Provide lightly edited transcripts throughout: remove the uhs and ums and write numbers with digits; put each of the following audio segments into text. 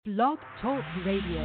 Blog Talk Radio.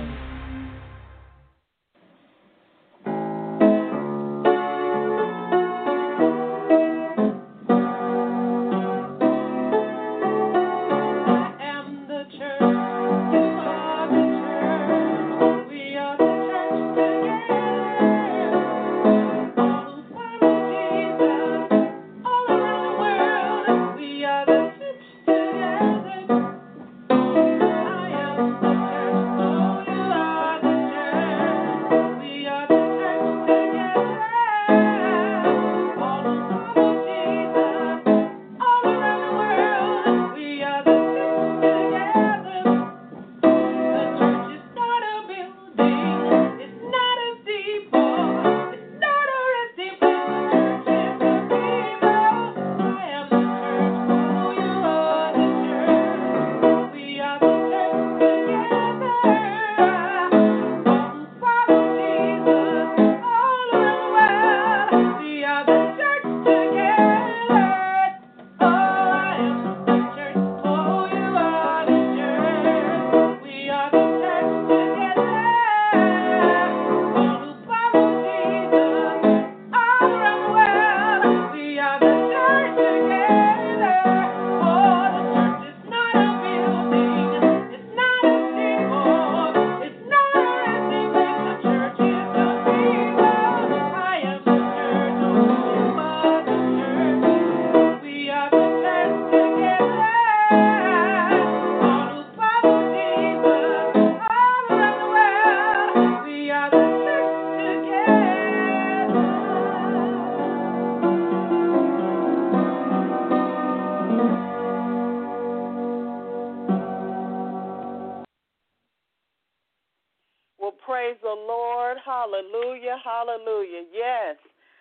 Praise the Lord. Hallelujah. Hallelujah. Yes,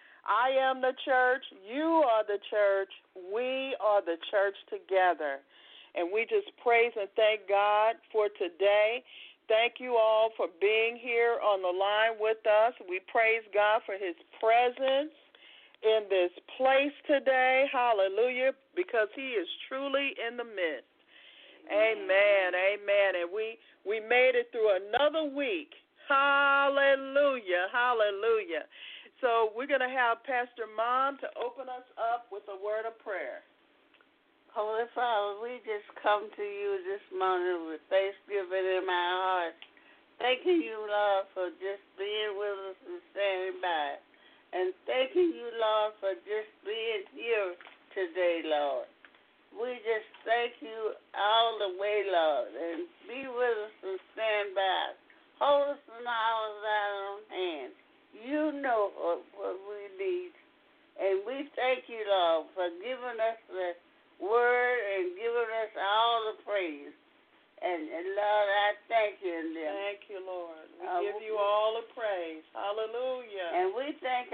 I am the church. You are the church. We are the church together. And we just praise and thank God for today. Thank you all for being here on the line with us. We praise God for his presence in this place today. Hallelujah. Because he is truly in the midst. Amen. Amen. And we made it through another week. Hallelujah, hallelujah. So we're going to have Pastor Mom to open us up with a word of prayer. Holy Father, we just come to you this morning with thanksgiving in my heart. Thanking you, Lord, for just being with us and standing by. And thanking you, Lord, for just being here today, Lord. We just thank you all the way, Lord, and be with us and stand by. Hold us in our own hands. You know what we need. And we thank you, Lord, for giving us the word and giving us all the praise. And Lord, I thank you in them. Thank you, Lord. We give you all the praise. Hallelujah. And we thank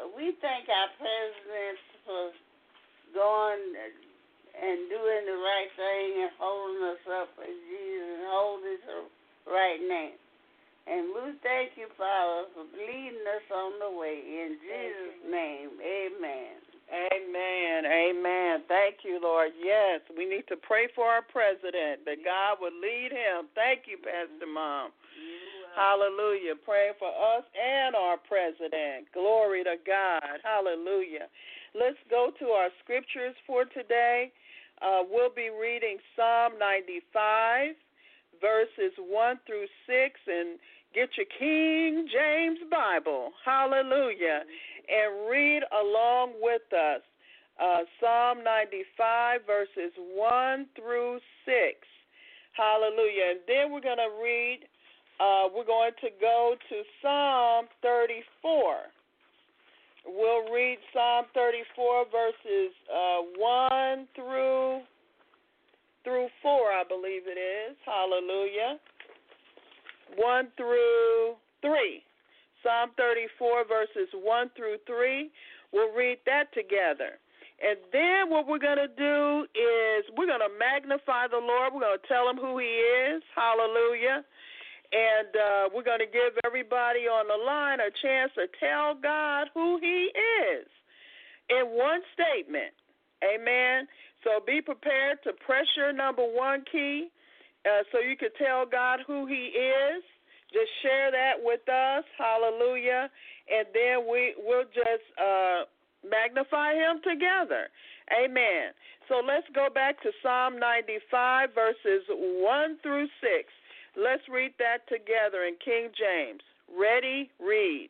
our president for going and doing the right thing and holding us up in Jesus and holding us right now. And we thank you, Father, for leading us on the way. In Jesus' name, amen. Amen. Amen. Thank you, Lord. Yes, we need to pray for our president, that God would lead him. Thank you, Pastor Mom. Hallelujah. Praying for us and our president. Glory to God. Hallelujah. Let's go to our scriptures for today. We'll be reading Psalm 95, verses 1 through 6, and get your King James Bible. Hallelujah. And read along with us. Psalm 95, verses 1 through 6. Hallelujah. And then we're going to read, we're going to go to Psalm 34. We'll read Psalm 34, verses 1 through 4, I believe it is. Hallelujah. 1 through 3. Psalm 34, verses 1 through 3. We'll read that together. And then what we're going to do is we're going to magnify the Lord. We're going to tell him who he is. Hallelujah. And we're going to give everybody on the line a chance to tell God who he is in one statement. Amen. So be prepared to press your number one key so you could tell God who he is. Just share that with us. Hallelujah. And then we'll just magnify him together. Amen. So let's go back to Psalm 95, verses 1 through 6. Let's read that together in King James. Ready? Read.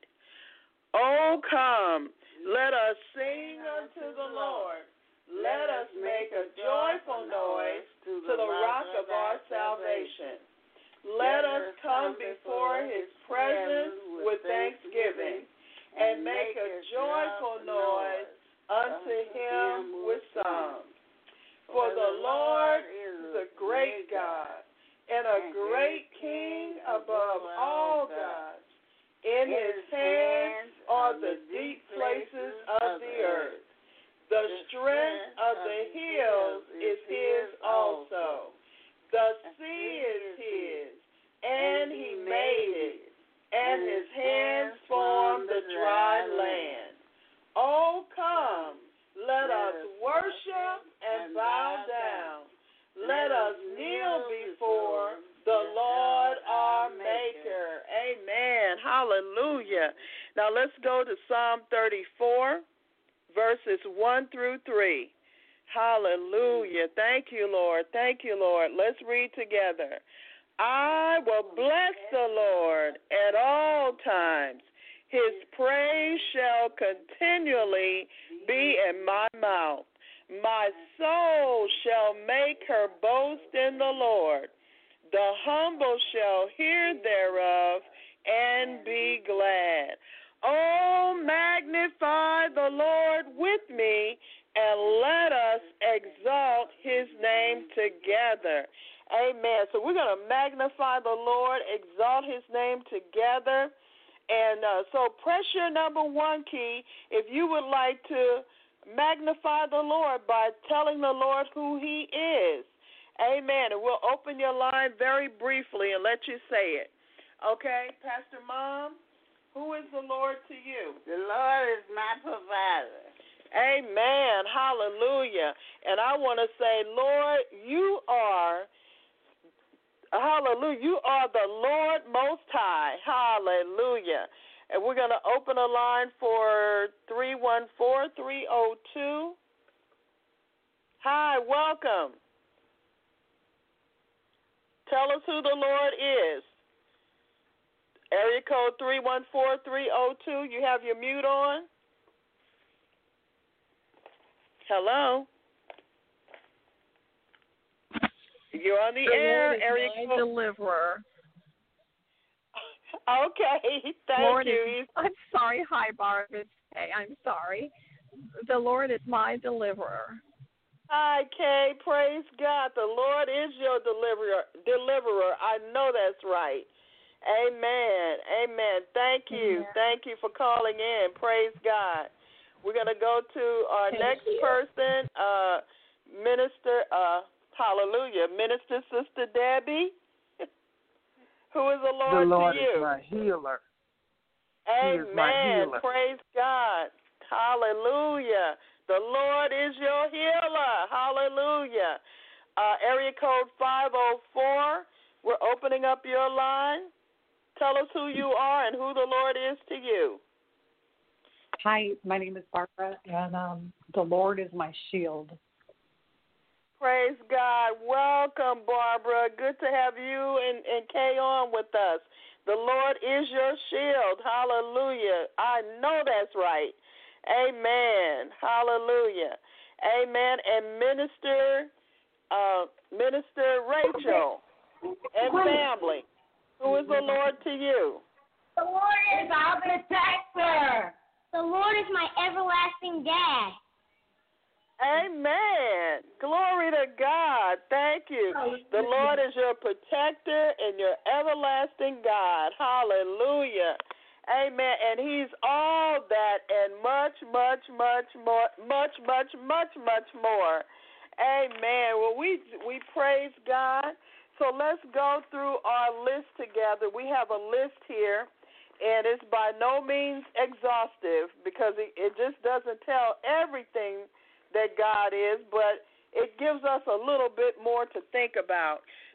Oh, come, let us sing unto the Lord. Let us make a joyful noise to the rock of our salvation. Let us come before his presence with thanksgiving and make a joyful noise unto him with songs. For the Lord is a great God and a great King above all gods. In his hands are the deep places of the earth. The strength of the hills is his also. The sea is his, and he made it, and his hands formed the dry land. Oh, come, let us worship and bow down. Let us kneel before the Lord our Maker. Amen. Hallelujah. Now let's go to Psalm 34, verses 1 through 3. Hallelujah. Thank you, Lord. Thank you, Lord. Let's read together. I will bless the Lord at all times. His praise shall continually be in my mouth. My soul shall make her boast in the Lord. The humble shall hear thereof and be glad. Oh, magnify the Lord with me, and let us exalt his name together. Amen. So we're going to magnify the Lord, exalt his name together. And so press your number one key if you would like to magnify the Lord by telling the Lord who he is. Amen. And we'll open your line very briefly and let you say it. Okay, Pastor Mom, who is the Lord to you? The Lord is my provider. Amen. Hallelujah. And I want to say, Lord, you are, hallelujah, you are the Lord Most High. Hallelujah. And we're going to open a line for 314-302. Hi, welcome. Tell us who the Lord is. Area code 314-302. You have your mute on. Hello. You're on the air. Area code. Deliverer. Okay, thank you. I'm sorry. Hi, Barbara. Hey, I'm sorry. The Lord is my deliverer. Hi, Kay. Praise God. The Lord is your deliverer. I know that's right. Amen. Amen. Thank you. Amen. Thank you for calling in. Praise God. We're going to go to our next person, Minister, hallelujah, Minister Sister Debbie. Who is the Lord to you? The Lord is my healer. Amen. He is my healer. Praise God. Hallelujah. The Lord is your healer. Hallelujah. Area code 504. We're opening up your line. Tell us who you are and who the Lord is to you. Hi, my name is Barbara, and the Lord is my shield. Praise God. Welcome, Barbara. Good to have you and Kay on with us. The Lord is your shield. Hallelujah. I know that's right. Amen. Hallelujah. Amen. And Minister Rachel and family, who is the Lord to you? The Lord is our protector. The Lord is my everlasting dad. Amen. Glory to God. Thank you. The Lord is your protector and your everlasting God. Hallelujah. Amen. And he's all that and much, much, much more. Much, much, much, much more. Amen. Well, we praise God. So let's go through our list together. We have a list here, and it's by no means exhaustive because it just doesn't tell everything that God is, but it gives us a little bit more to think about.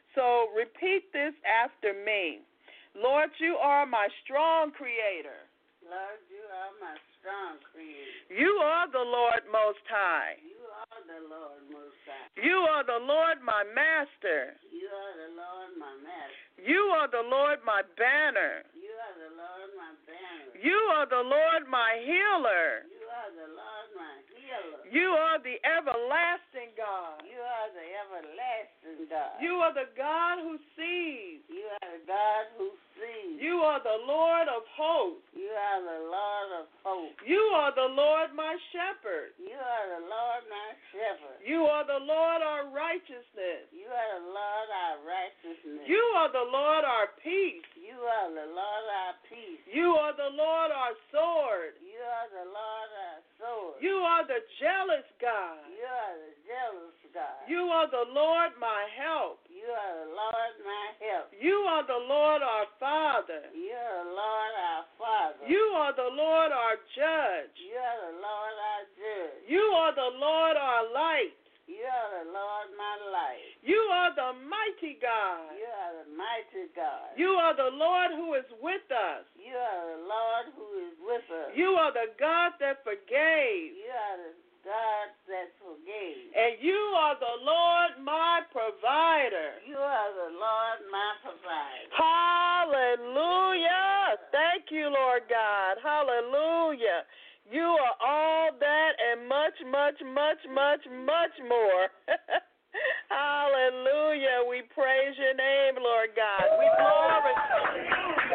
So repeat this after me. Lord, you are my strong creator. Lord, you are my strong creator. You are the Lord Most High. You are the Lord Most High. You are the Lord my master. You are the Lord my master. You are the Lord my banner. You are the Lord my banner. You are the Lord my healer. You are the Lord my healer. You are the everlasting God. You are the everlasting God. You are the God who sees. You are the God who sees. You are the Lord of hosts. You are the Lord of hosts. You are the Lord my shepherd. You are the Lord my shepherd. You are the Lord our righteousness. You are the Lord our righteousness. You are the Lord our peace. You are the Lord our peace. You are the Lord our sword. You are the Lord our sword. You are the jealous God. You are the jealous God. You are the Lord my help. You are the Lord my help. You are the Lord our Father. You are the Lord our Father. You are the Lord our judge. You are the Lord our judge. You are the Lord our light. You are the Lord my light. You are the mighty God. You are the mighty God. You are the Lord who is with us. You are the Lord who is with us. You are the God that forgave. You are the God that forgave. And you are the Lord my provider. You are the Lord my provider. Hallelujah. Thank you, Lord God. Hallelujah. You are all that and much, much, much, much, much more. Hallelujah. We praise your name, Lord God. We glorify you.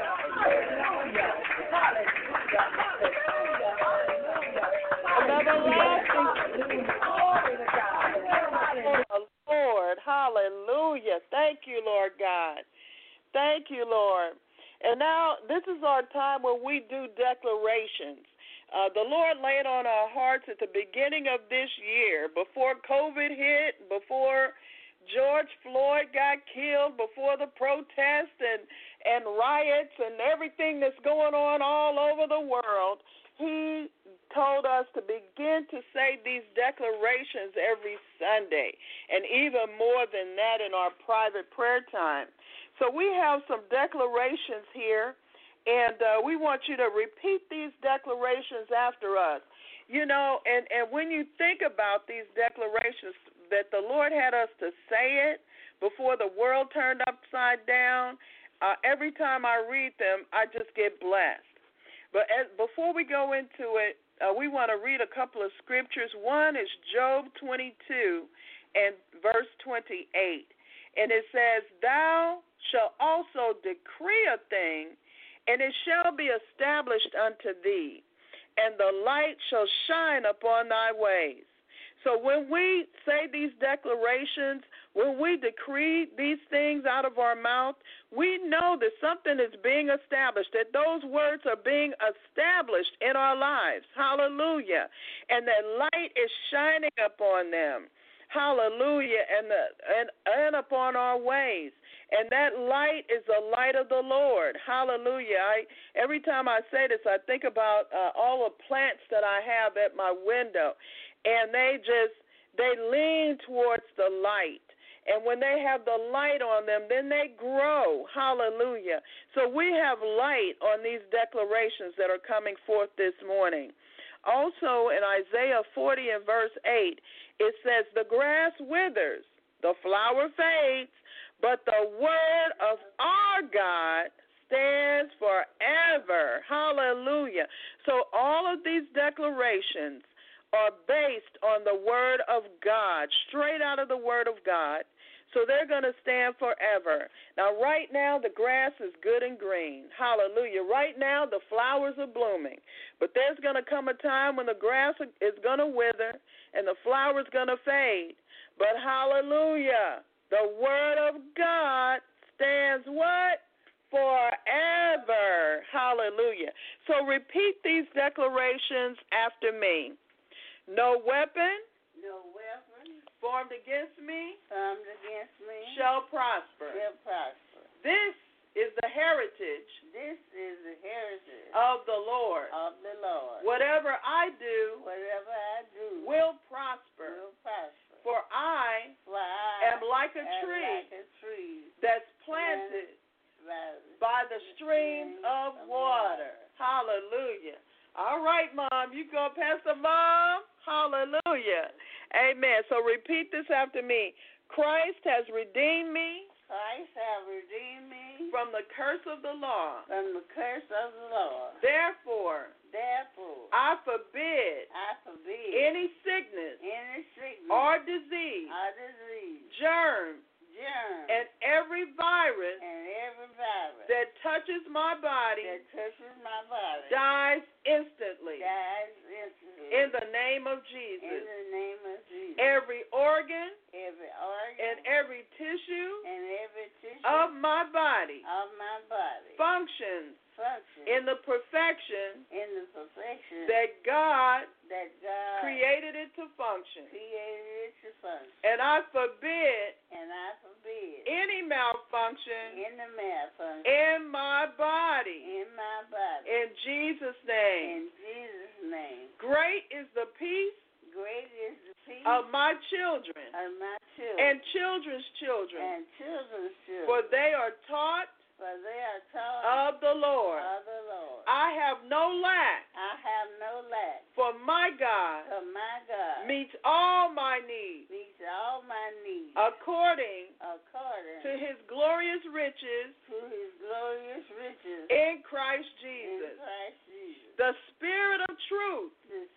Lord, hallelujah. Thank you, Lord God. Thank you, Lord. And now this is our time where we do declarations. The Lord laid on our hearts at the beginning of this year, before COVID hit, before George Floyd got killed, before the protests and riots and everything that's going on all over the world. He told us to begin to say these declarations every Sunday, and even more than that in our private prayer time. So we have some declarations here, and we want you to repeat these declarations after us. You know, and when you think about these declarations, that the Lord had us to say it before the world turned upside down, every time I read them, I just get blessed. But before we go into it, we want to read a couple of scriptures. One is Job 22 and verse 28. And it says, "Thou shalt also decree a thing, and it shall be established unto thee, and the light shall shine upon thy ways." So when we say these declarations, when we decree these things out of our mouth, we know that something is being established, that those words are being established in our lives. Hallelujah. And that light is shining upon them. Hallelujah. And upon our ways. And that light is the light of the Lord. Hallelujah. Every time I say this, I think about all the plants that I have at my window. And they lean towards the light. And when they have the light on them, then they grow. Hallelujah. So we have light on these declarations that are coming forth this morning. Also in Isaiah 40 and verse 8, it says, "The grass withers, the flower fades, but the word of our God stands forever." Hallelujah. So all of these declarations are based on the word of God, straight out of the word of God. So they're going to stand forever. Now, right now, the grass is good and green. Hallelujah. Right now, the flowers are blooming. But there's going to come a time when the grass is going to wither and the flowers going to fade. But hallelujah, the word of God stands what? Forever. Hallelujah. So repeat these declarations after me. No weapon formed against me shall prosper. This is the heritage of the Lord. Whatever I do will prosper. For I am like a tree by the streams of water. Hallelujah. All right, Mom. You go, Pastor Mom. Hallelujah. Amen. So repeat this after me. Christ has redeemed me. Christ has redeemed me from the curse of the law. From the curse of the law. Therefore, I forbid any sickness or disease, germ, and every virus that touches my body dies instantly. In the name of Jesus. Every organ and every tissue of my body functions in the perfection that God created it to function. And I forbid any malfunction in my body. In Jesus' name. Great is the peace of my children and children's children. For they are taught of the Lord. I have no lack. For my God meets all my needs according to his glorious riches in Christ Jesus. The Spirit of truth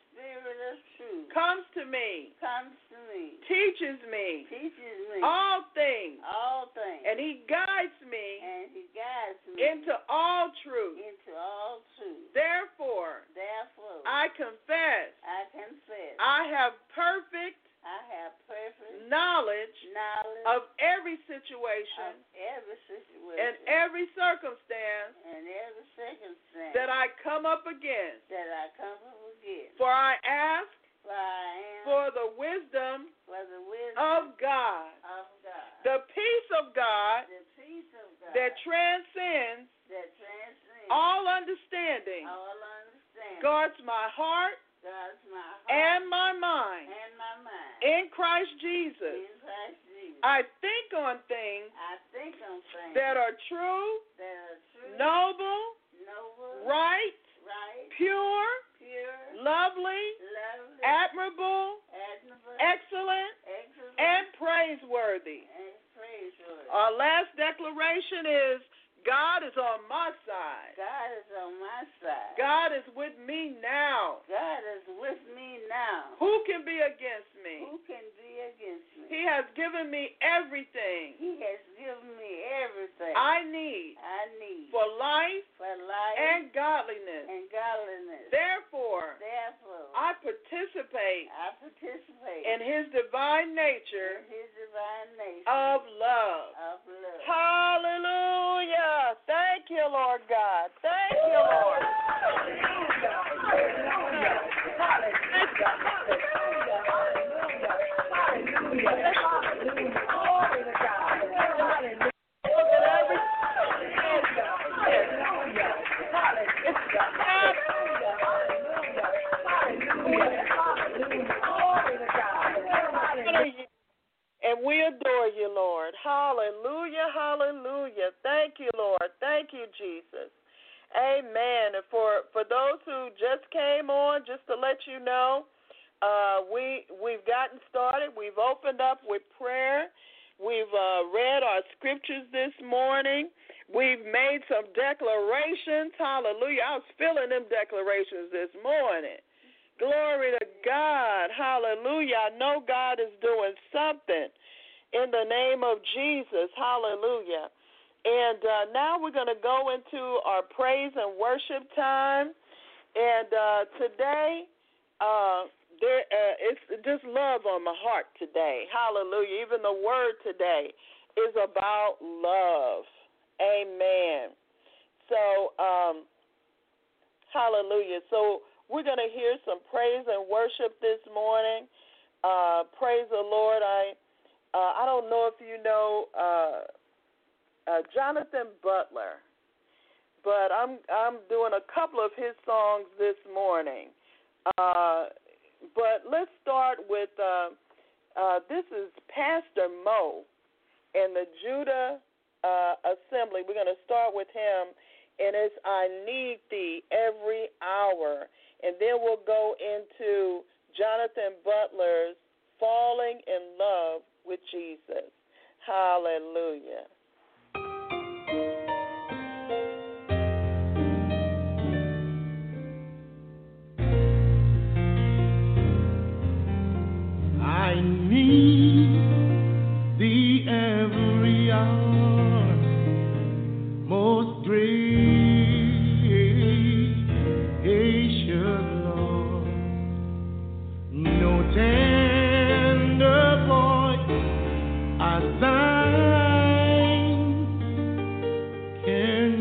comes to me, teaches me all things, and he guides me into all truth. Therefore, I confess I have perfect knowledge of every situation and every circumstance that I come up against. For I ask for the wisdom of God, the peace of God that transcends all understanding, guards my heart and my mind. In Christ Jesus, I think on things that are true, noble, right, pure, lovely, admirable, excellent, and praiseworthy. Our last declaration is, God is on my side. God is with me now. Who can be against me? He has given me everything I need for life and godliness. Therefore, I participate in his divine nature of love. Hallelujah. Thank you, Lord God. Thank you, Lord. And we adore you, Lord. Hallelujah, hallelujah. Thank you, Lord. Thank you, Jesus. Amen. And for those who just came on, just to let you know, we've gotten started. We've opened up with prayer. We've read our scriptures this morning. We've made some declarations. Hallelujah. I was feeling them declarations this morning. Glory to God. Hallelujah. I know God is doing something in the name of Jesus. Hallelujah. And now we're going to go into our praise and worship time. And today, it's just love on my heart today. Hallelujah. Even the word today is about love. Amen. So, hallelujah. So, we're going to hear some praise and worship this morning. Praise the Lord. I don't know if you know Jonathan Butler, but I'm doing a couple of his songs this morning. But let's start with this is Pastor Mo and the Judah assembly. We're going to start with him, and it's I Need Thee Every Hour. And then we'll go into Jonathan Butler's Falling in Love with Jesus. Hallelujah. I need thee every hour, most gracious Lord. No tender voice as thine can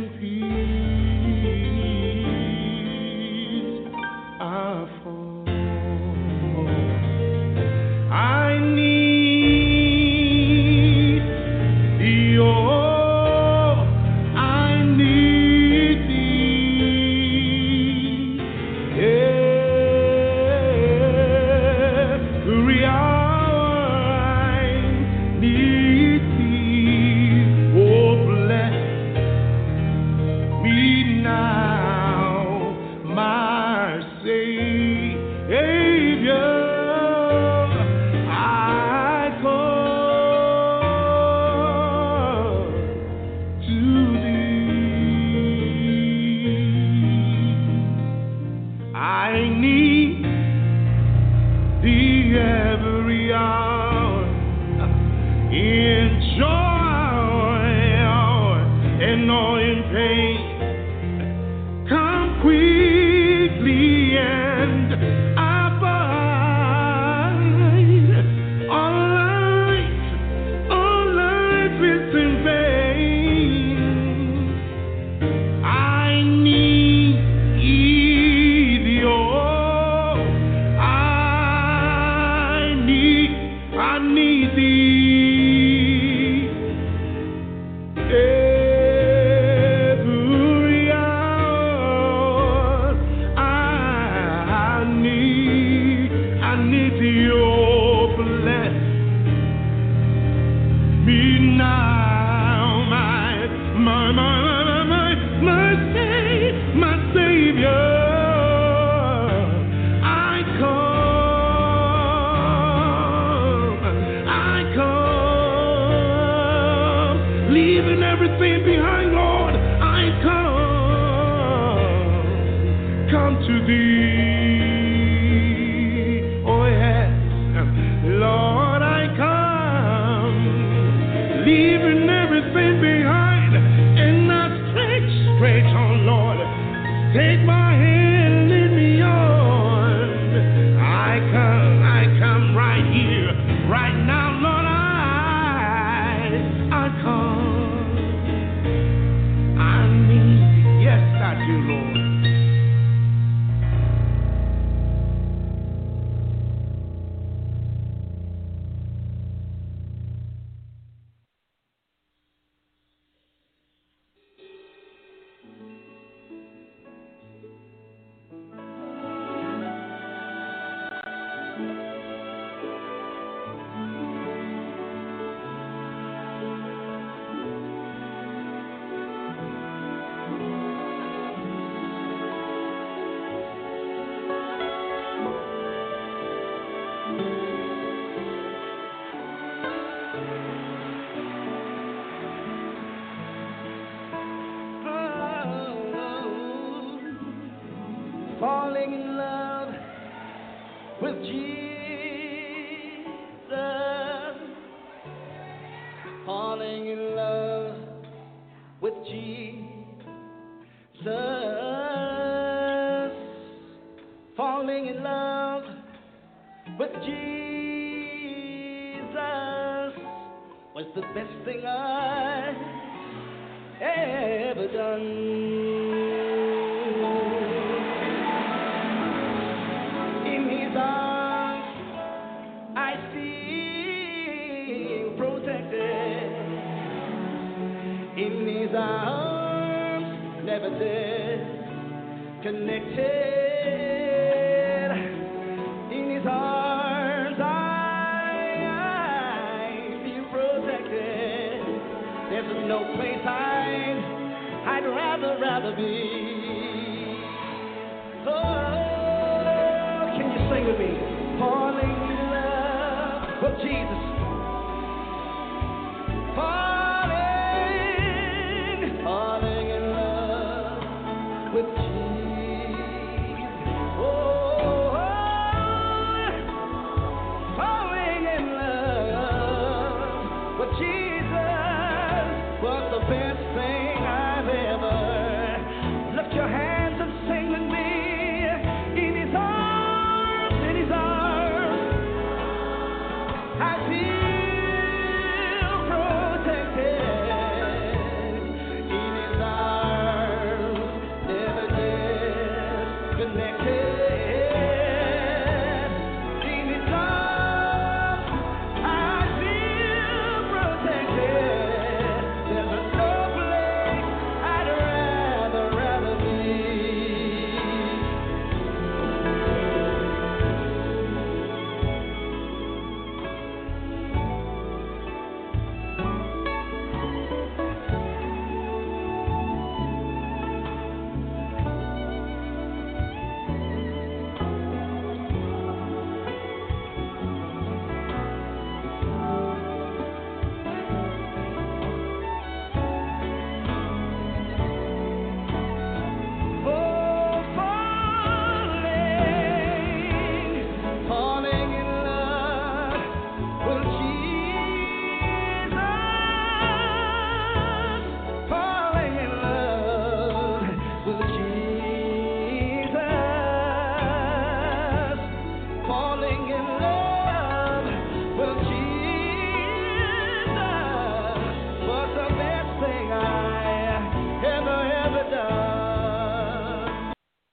peace afford. I need thee, oh, I need thee every hour. I need thee, oh, bless me now, my Savior. Every hour in joy and all in pain, come quickly and abide. All life is in vain. I need thee, oh, I need thee every hour. I need thee, oh, bless me now, my Savior. Leaving everything behind, Lord, I come to thee. Oh yes, Lord, I come, leaving everything behind, and I straight on, Lord. Take my hand, lead me on. I come right here, right now, Lord. I come. I need, yes, I do, Lord. Falling in love with Jesus. Falling in love with Jesus. Falling in love with Jesus was the best thing I ever done. In his arms, never disconnected. In his arms, I feel protected. There's no place I'd rather be. Oh, can you sing with me? Falling in love with Jesus. Falling in love with Jesus. Oh, falling in love with Jesus was the best thing I've ever. Lift your hands and sing with me. In His arms, I feel protected. In His arms, never disconnected. In His arms, I feel protected. There's no place I'd rather be. Falling in love with Jesus. Falling in love with Jesus. Falling in love with Jesus was the best thing I ever done.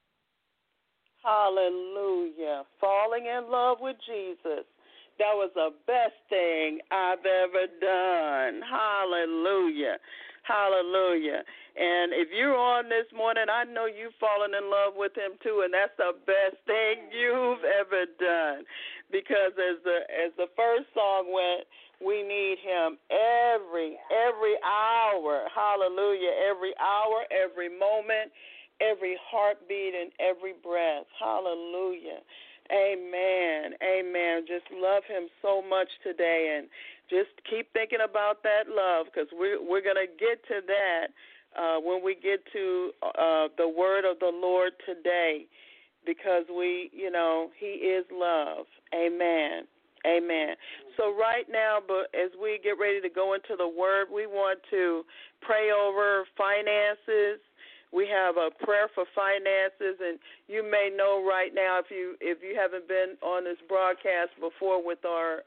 Hallelujah. Falling in love with Jesus. That was the best thing I've ever done. Hallelujah. Hallelujah. And if you're on this morning, I know you've fallen in love with Him too, and that's the best thing you've ever done. Because as the first song went, we need Him every hour. Hallelujah. Every hour, every moment, every heartbeat, and every breath. Hallelujah. Amen. Amen. Just love Him so much today, and just keep thinking about that love, because we're going to get to that when we get to the word of the Lord today, because He is love. Amen. Amen. So right now, but as we get ready to go into the word, we want to pray over finances. We have a prayer for finances, and you may know right now, if you haven't been on this broadcast before with our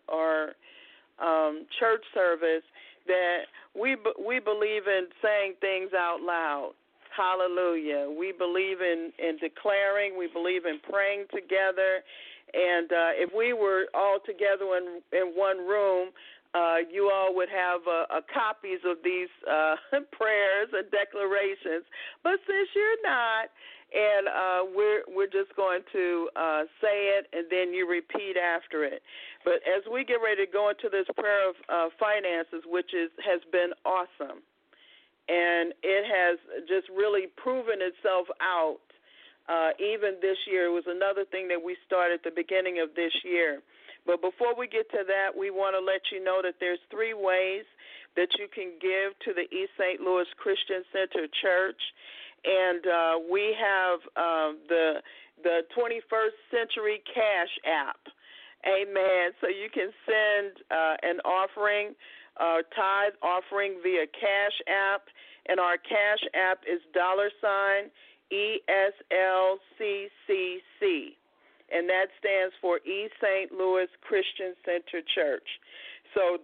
church service, that we believe in saying things out loud. Hallelujah. We believe in declaring. We believe in praying together. And if we were all together in one room, you all would have copies of these prayers and declarations. But since you're not, and we're just going to say it, and then you repeat after it. But as we get ready to go into this prayer of finances, which has been awesome, and it has just really proven itself out. Even this year, it was another thing that we started at the beginning of this year. But before we get to that, we want to let you know that there's 3 ways that you can give to the East St. Louis Christian Center Church. And we have the 21st Century Cash App. Amen. So you can send an offering, tithe offering via Cash App. And our Cash App is $ESLCCC. And that stands for East St. Louis Christian Center Church. So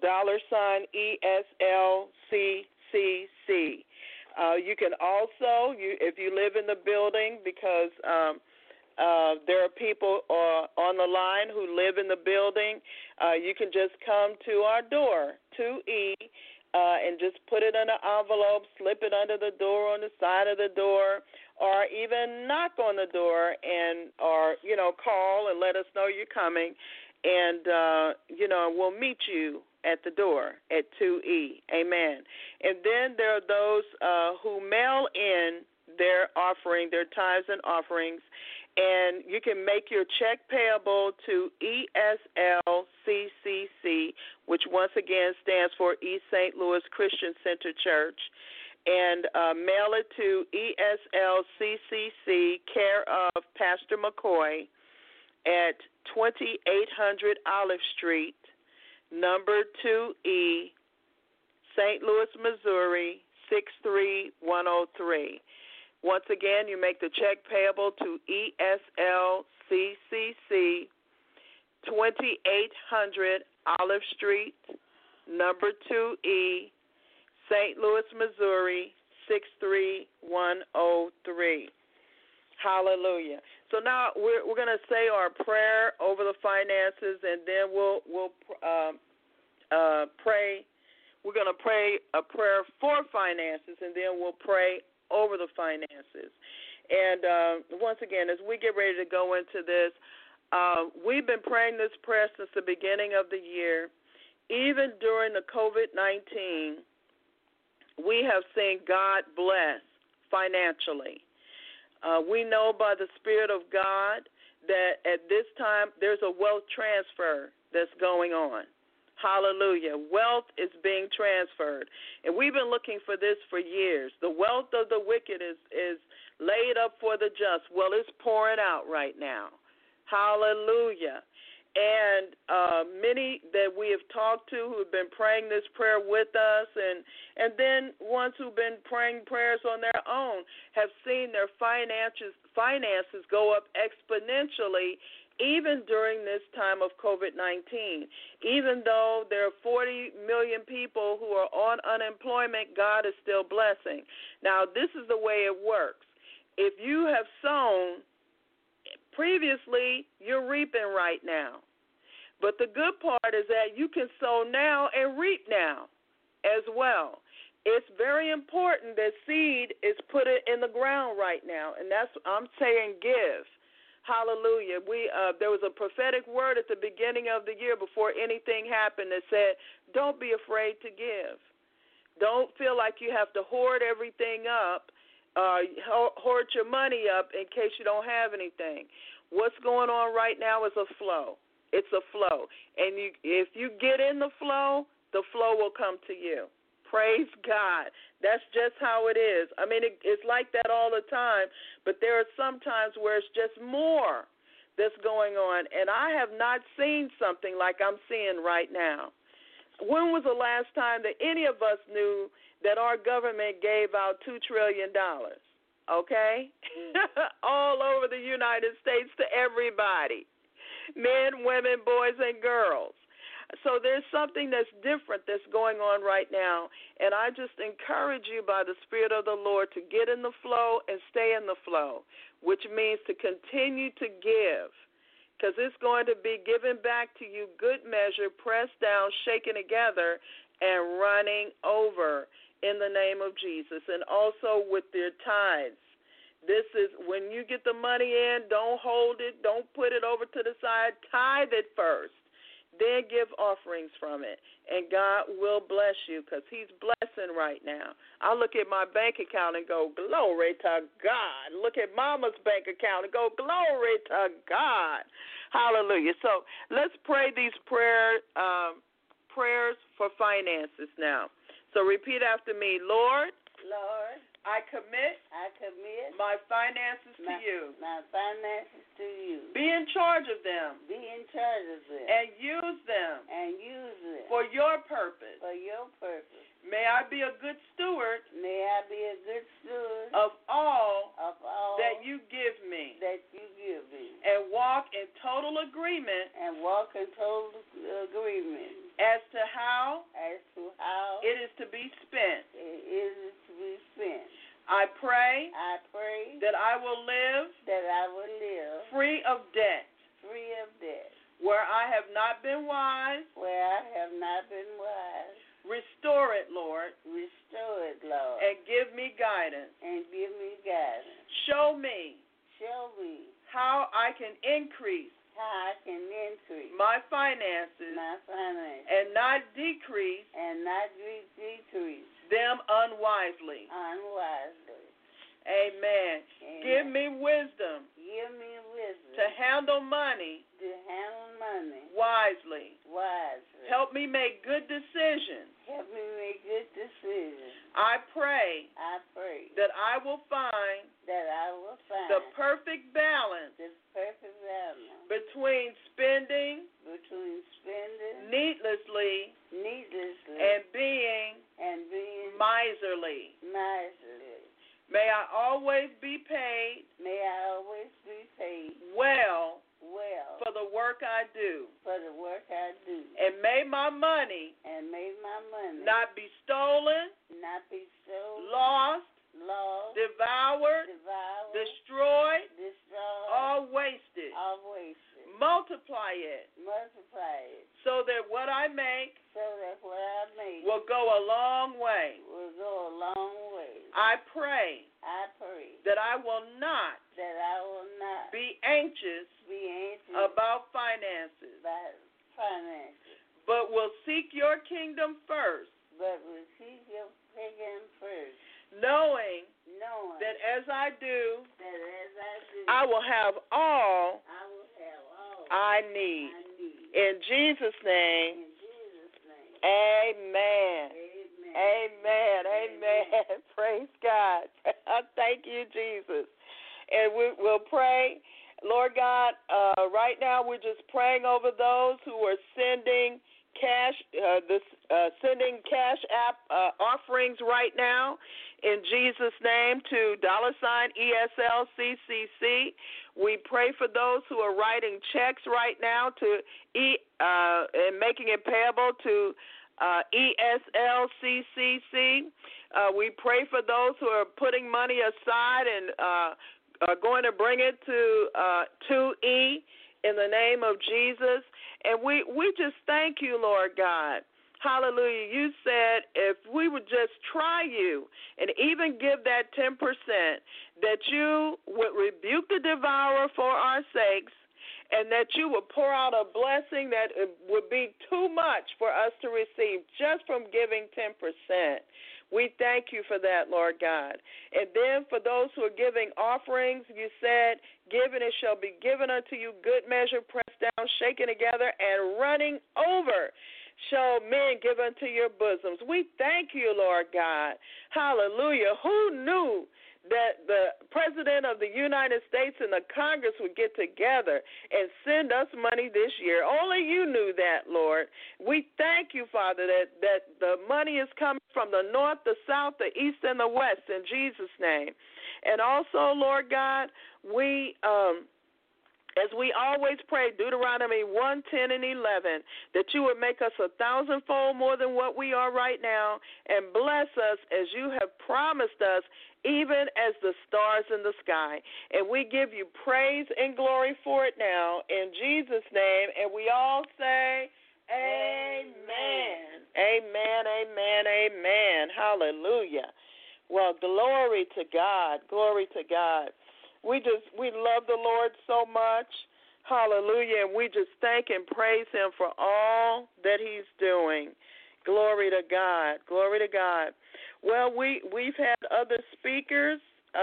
$ESLCCC. You can also, if you live in the building, because there are people on the line who live in the building, you can just come to our door, 2E, and just put it in an envelope, slip it under the door, on the side of the door, or even knock on the door or call and let us know you're coming, and we'll meet you at the door at 2E. Amen. And then there are those who mail in their offering, their tithes and offerings, and you can make your check payable to ESLCCC, which once again stands for East St. Louis Christian Center Church, and mail it to ESLCCC, care of Pastor McCoy, at 2800 Olive Street, number 2E, St. Louis, Missouri, 63103. Once again, you make the check payable to ESLCCC, 2800 Olive Street, number 2E, St. Louis, Missouri, 63103. Hallelujah. So now we're going to say our prayer over the finances, and then we'll pray. We're going to pray a prayer for finances, and then we'll pray over the finances. And once again, as we get ready to go into this, we've been praying this prayer since the beginning of the year. Even during the COVID-19, we have seen God bless financially. We know by the Spirit of God that at this time there's a wealth transfer that's going on. Hallelujah. Wealth is being transferred. And we've been looking for this for years. The wealth of the wicked is laid up for the just. Well, it's pouring out right now. Hallelujah. And many that we have talked to who have been praying this prayer with us, and then ones who've been praying prayers on their own have seen their finances go up exponentially even during this time of COVID-19. Even though there are 40 million people who are on unemployment, God is still blessing. Now, this is the way it works. If you have sown previously, you're reaping right now. But the good part is that you can sow now and reap now as well. It's very important that seed is put in the ground right now, and that's I'm saying give. Hallelujah. There was a prophetic word at the beginning of the year before anything happened that said, don't be afraid to give. Don't feel like you have to hoard everything up, hoard your money up in case you don't have anything. What's going on right now is a flow. It's a flow. And if you get in the flow will come to you. Praise God. That's just how it is. I mean, it's like that all the time, but there are some times where it's just more that's going on, and I have not seen something like I'm seeing right now. When was the last time that any of us knew that our government gave out $2 trillion, okay? All over the United States to everybody, men, women, boys, and girls. So there's something that's different that's going on right now, and I just encourage you by the Spirit of the Lord to get in the flow and stay in the flow, which means to continue to give, because it's going to be given back to you, good measure, pressed down, shaken together, and running over in the name of Jesus. And also with their tithes. This is when you get the money in, don't hold it, don't put it over to the side, tithe it first. Then give offerings from it, and God will bless you because he's blessing right now. I look at my bank account and go, glory to God. Look at Mama's bank account and go, glory to God. Hallelujah. So let's pray these prayers for finances now. So repeat after me. Lord, I commit my finances to you. My finances to you. Be in charge of them. Be in charge of them. And use them. For your purpose. For your purpose. May I be a good steward. May I be a good steward. Of all that you give me. That you give me. And walk in total agreement. And walk in total agreement. As to how. It is to be spent. It is to be spent. I pray that I will live free of debt. Where I have not been wise. Restore it, Lord. And give me guidance. Show me how I can increase my finances and not decrease decrease and not decrease them unwisely. unwisely. Amen. Amen. Give me wisdom Give me wisdom to handle money to handle money wisely. wisely. Help me make good decisions. Help me make good decisions. I pray I pray that I will find that I will find the perfect balance the perfect balance between spending between spending needlessly needlessly and being miserly. miserly. May I always be paid May I always be paid well well for the work I do. for the work I do, And may my money and may my money not be stolen, not be stolen, lost, lost, devoured, devoured, destroyed, destroyed, or wasted. or wasted. Multiply it Multiply it so that what I make so that what I make will go a long way. will go a long way. I pray I pray that I will not that I will not be anxious be anxious about finances, about finances, but will seek your kingdom first, but will keep your kingdom first, knowing knowing that as I do, that as I do, I will have all I will have all I need. I need. In Jesus' name, In Jesus' name, amen. amen. Amen. Amen. Praise God. Thank you, Jesus. And we'll pray. Lord God, right now we're just praying over those who are sending cash, sending cash app offerings right now in Jesus' name to $ESLCCC. We pray for those who are writing checks right now to and making it payable to ESLCCC. We pray for those who are putting money aside and are going to bring it to 2E in the name of Jesus. And we just thank you, Lord God. Hallelujah. You said if we would just try you and even give that 10%, that you would rebuke the devourer for our sakes, and that you would pour out a blessing that would be too much for us to receive just from giving 10%. We thank you for that, Lord God. And then for those who are giving offerings, you said, "Give and it shall be given unto you, good measure, pressed down, shaken together, and running over shall men give unto your bosoms." We thank you, Lord God. Hallelujah. Who knew that the President of the United States and the Congress would get together and send us money this year? Only you knew that, Lord. We thank you, Father, that the money is coming from the north, the south, the east, and the west in Jesus' name. And also, Lord God, we as we always pray, Deuteronomy 1:10 and 11, that you would make us 1,000-fold more than what we are right now, and bless us as you have promised us, even as the stars in the sky. And we give you praise and glory for it now, in Jesus' name. And we all say, amen. Amen, amen, amen. Hallelujah. Well, glory to God. Glory to God. We love the Lord so much. Hallelujah. And we just thank and praise him for all that he's doing. Glory to God. Glory to God. Well, we've had other speakers,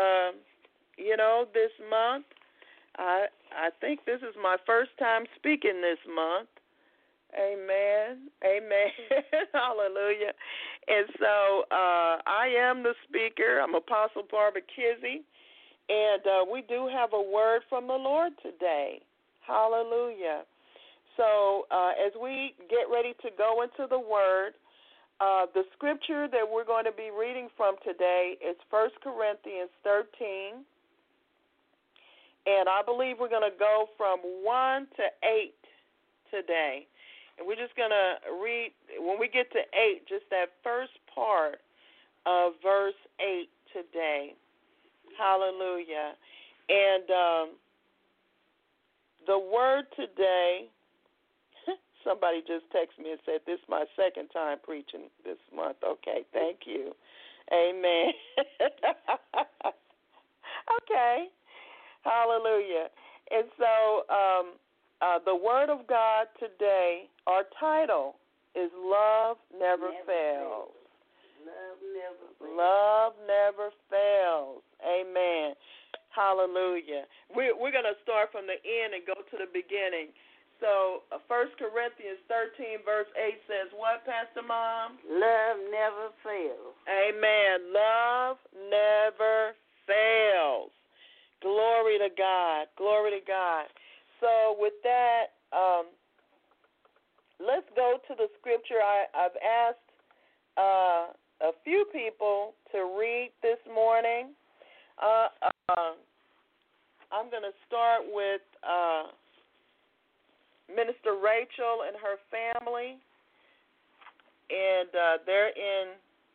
this month. I think this is my first time speaking this month. Amen. Amen. Hallelujah. And so I am the speaker. I'm Apostle Barbara Kizzie. And we do have a word from the Lord today. Hallelujah. So as we get ready to go into the word, the scripture that we're going to be reading from today is 1 Corinthians 13. And I believe we're going to go from 1 to 8 today. And we're just going to read, when we get to 8, just that first part of verse 8 today. Hallelujah. And the word today, somebody just texted me and said, this is my second time preaching this month. Okay, thank you. Amen. Okay. Hallelujah. And so the word of God today, our title is love never fails. Love never fails. Amen. Hallelujah. We're going to start from the end and go to the beginning. So 1 Corinthians 13, verse 8 says what, Pastor Mom? Love never fails. Amen. Love never fails. Glory to God. Glory to God. So with that, let's go to the scripture. I've asked a few people to read this morning. I'm going to start with Minister Rachel and her family, and they're in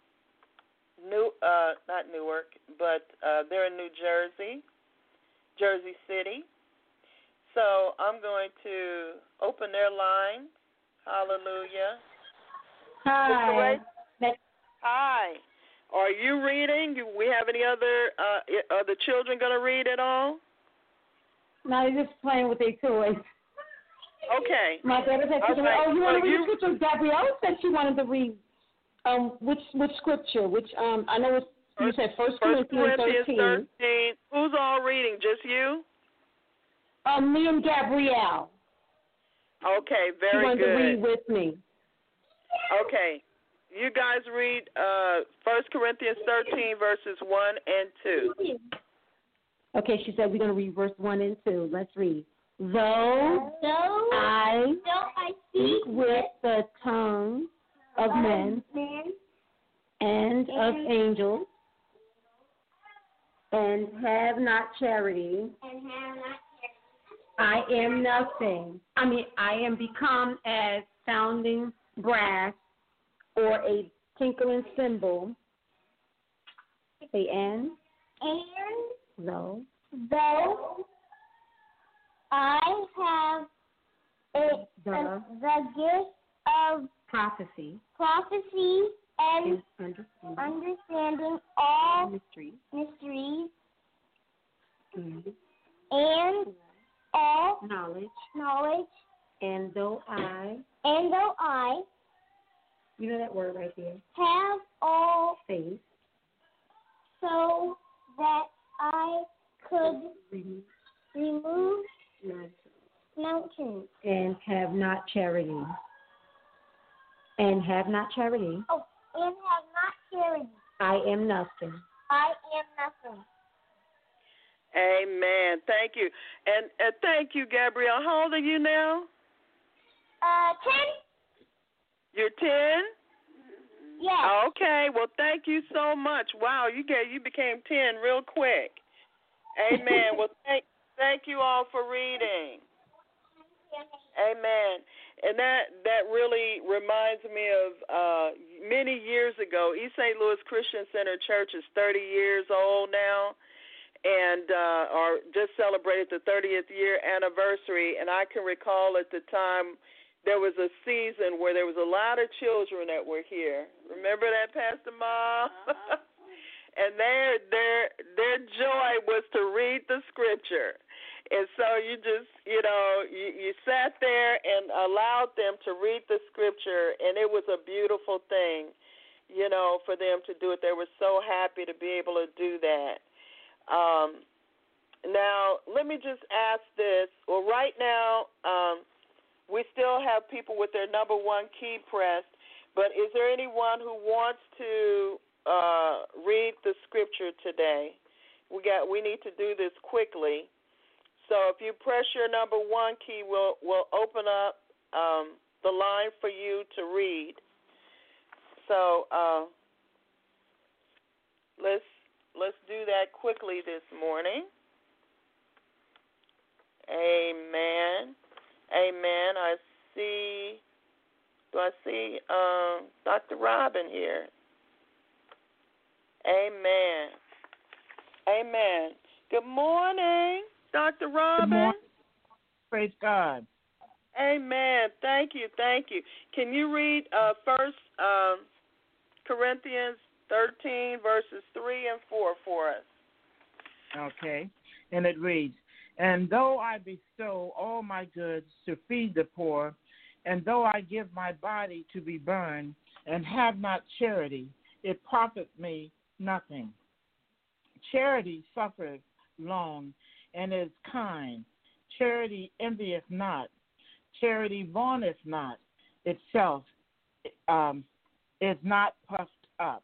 not Newark, but they're in New Jersey, Jersey City. So I'm going to open their line. Hallelujah. Hi. Hi. Are you reading? Do we have any other? Are the children going to read at all? No, they're just playing with their toys. Okay. My daughter said, right. "Oh, you want to read the scripture?" Gabrielle said she wanted to read. Which scripture? Which I know it's, you said 1 Corinthians 13. Who's all reading? Just you? Me and Gabrielle. Okay, very she wanted good. to read with me. Okay. You guys read 1 Corinthians 13, verses 1 and 2. Okay, she said we're going to read verse 1 and 2. Let's read. Though I speak with the tongue of men and of angels, and have not charity, I am nothing. I am become as sounding brass or a tinkling cymbal. And though I have the gift of prophecy and understanding all mysteries and all knowledge, and though I, you know that word right there, have all faith, so that I could remove mountains, and have not charity. And have not charity. I am nothing. Amen. Thank you. And thank you, Gabrielle. How old are you now? 10. You're 10? Yeah. Okay. Well, thank you so much. Wow, you became 10 real quick. Amen. Well, thank you all for reading. Amen. And that really reminds me of many years ago. East St. Louis Christian Center Church is 30 years old now, and or just celebrated the 30th year anniversary. And I can recall at the time there was a season where there was a lot of children that were here. Remember that, Pastor Ma? And their joy was to read the scripture. And so you just, you sat there and allowed them to read the scripture, and it was a beautiful thing, for them to do it. They were so happy to be able to do that. Now, let me just ask this. Well, right now, we still have people with their number one key pressed, but is there anyone who wants to read the scripture today? We need to do this quickly. So if you press your number one key, we'll open up the line for you to read. So let's do that quickly this morning. Amen. Amen. Do I see Dr. Robin here? Amen. Amen. Good morning, Dr. Robin. Good morning. Praise God. Amen. Thank you. Can you read 1 Corinthians 13, verses 3 and 4 for us? Okay. And it reads, and though I bestow all my goods to feed the poor, And though I give my body to be burned and have not charity, it profits me nothing. Charity suffereth long and is kind. Charity envieth not. Charity vaunteth not itself, is not puffed up.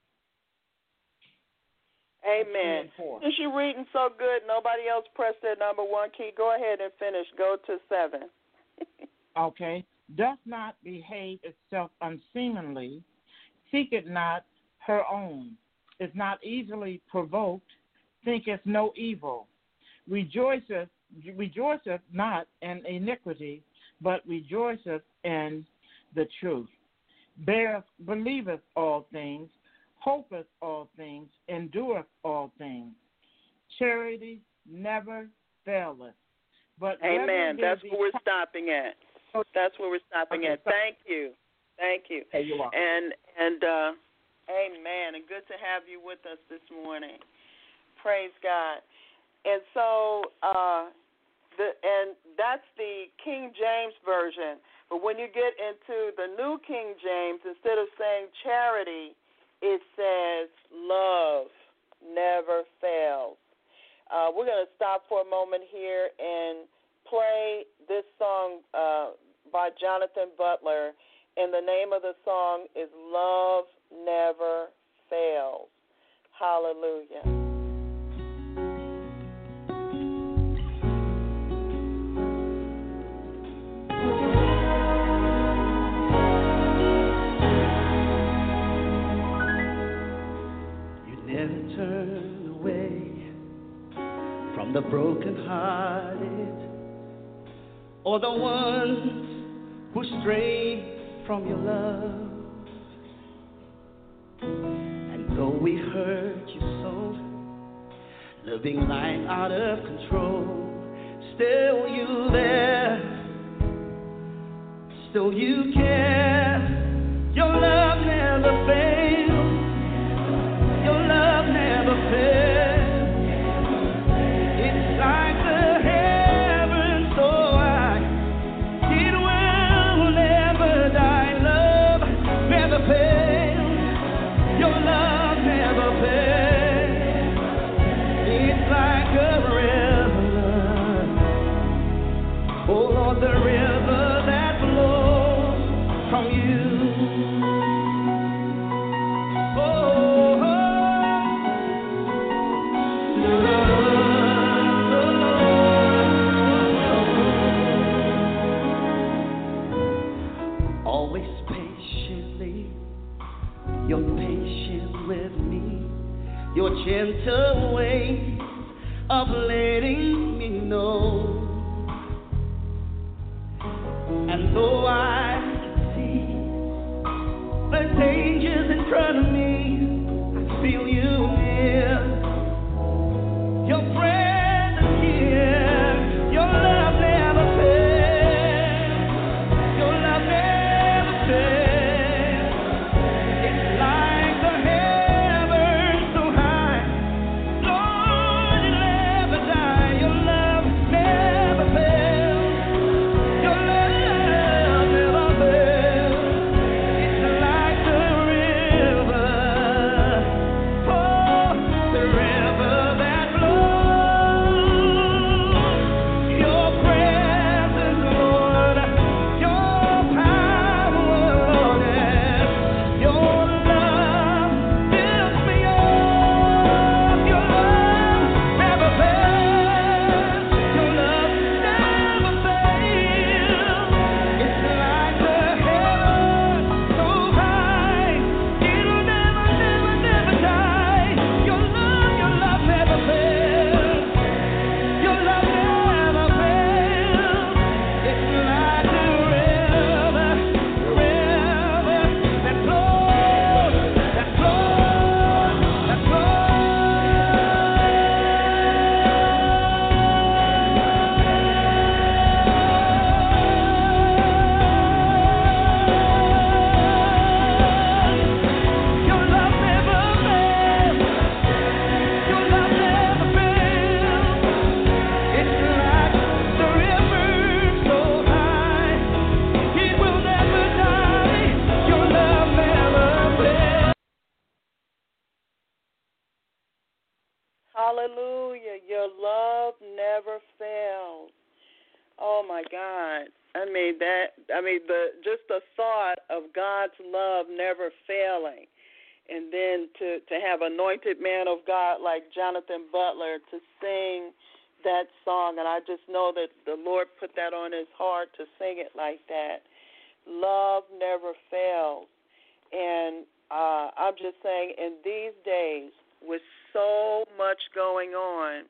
Amen. Since you're reading so good, nobody else pressed their number one key. Go ahead and finish. Go to 7. Okay. Doth not behave itself unseemly, seeketh not her own, is not easily provoked, thinketh no evil, rejoiceth not in iniquity, but rejoiceth in the truth, believeth all things, hopeth all things, endureth all things. Charity never faileth. But amen. That's where we're stopping at. That's where we're stopping at. Thank you. Thank you. Hey, you're welcome. And amen. And good to have you with us this morning. Praise God. And so, and that's the King James Version. But when you get into the New King James, instead of saying charity, it says love never fails. We're going to stop for a moment here and play this song by Jonathan Butler. And the name of the song is Love Never Fails. Hallelujah. Turn away from the brokenhearted or the ones who stray from your love. And though we hurt you so, living life out of control, still you there, still you care. Your love never fails. Your love never fails. It's like the heavens so high, it will never die. Love never fails. Your love never fails. It's like a river, oh Lord, the river that flows from you. Your gentle way of letting me know. And though I see the dangers in front of me, I feel you near. Your presence here, your love never fails. Your love never fails. Your love Hallelujah. Your love never fails. Oh my God. Just the thought of God's love never failing. And then to have anointed man of God like Jonathan Butler to sing that song, and I just know that the Lord put that on his heart to sing it like that. Love never fails. And I'm just saying, in these days, with so much going on,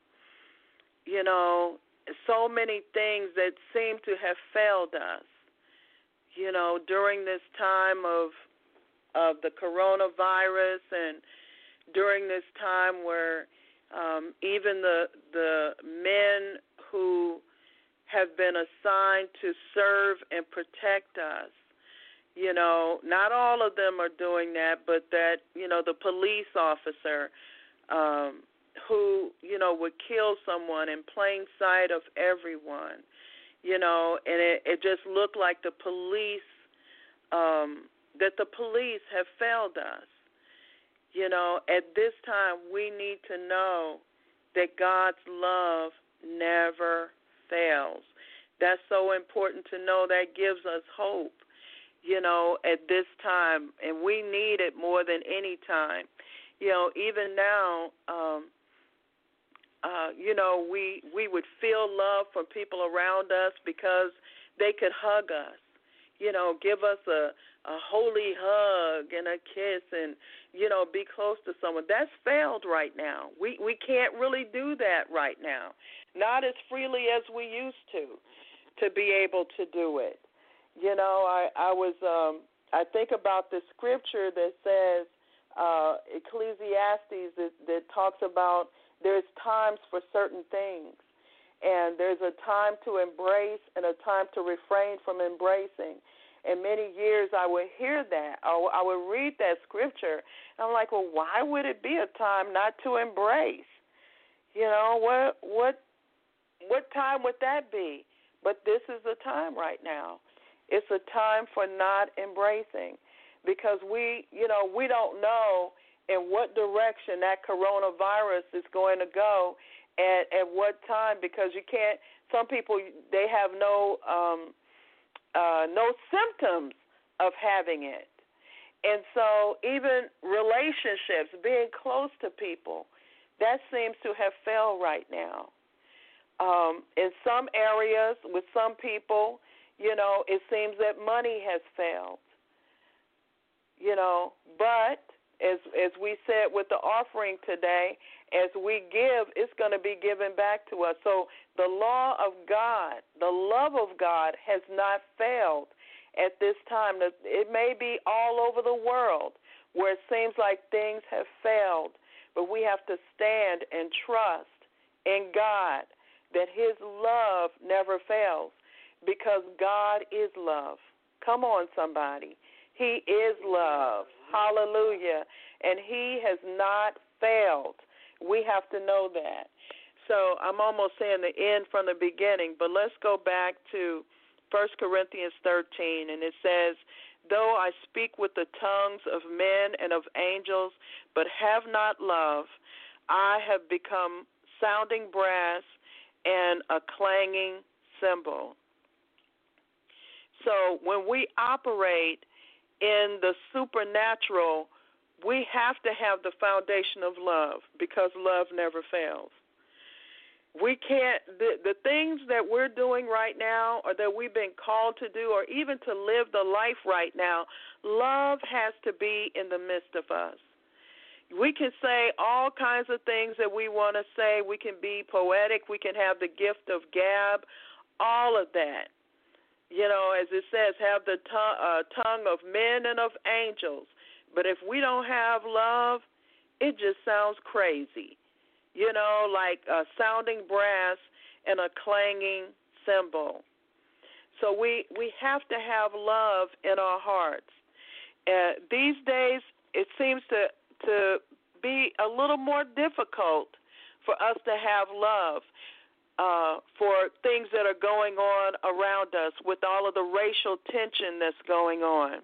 so many things that seem to have failed us, during this time of the coronavirus, and during this time where even the men who have been assigned to serve and protect us, not all of them are doing that, but that, the police officer who, would kill someone in plain sight of everyone, and it just looked like the police, that the police have failed us. At this time, we need to know that God's love never fails. That's so important to know. That gives us hope, at this time, and we need it more than any time. Even now, we would feel love from people around us because they could hug us, give us a holy hug and a kiss and, be close to someone. That's failed right now. We can't really do that right now, not as freely as we used to be able to do it. I think about the scripture that says, Ecclesiastes, that talks about there's times for certain things, and there's a time to embrace and a time to refrain from embracing. And many years I would hear that, I would read that scripture, and I'm like, well, why would it be a time not to embrace? What time would that be? But this is the time right now. It's a time for not embracing, because we don't know in what direction that coronavirus is going to go at what time, because you can't. Some people, they have no symptoms of having it. And so even relationships, being close to people, that seems to have failed right now. In some areas with some people, it seems that money has failed. But as we said with the offering today, as we give, it's going to be given back to us. So the law of God, the love of God has not failed at this time. It may be all over the world where it seems like things have failed, but we have to stand and trust in God that his love never fails, because God is love. Come on, somebody. He is love. Hallelujah. And he has not failed. We have to know that. So I'm almost saying the end from the beginning, but let's go back to 1 Corinthians 13, and it says, though I speak with the tongues of men and of angels, but have not love, I have become sounding brass and a clanging cymbal. So when we operate in the supernatural, we have to have the foundation of love, because love never fails. We can't, the things that we're doing right now, or that we've been called to do, or even to live the life right now, love has to be in the midst of us. We can say all kinds of things that we want to say. We can be poetic. We can have the gift of gab, all of that. As it says, have the tongue of men and of angels. But if we don't have love, it just sounds crazy. Like a sounding brass and a clanging cymbal. So we have to have love in our hearts. These days, it seems to be a little more difficult for us to have love for things that are going on around us, with all of the racial tension that's going on.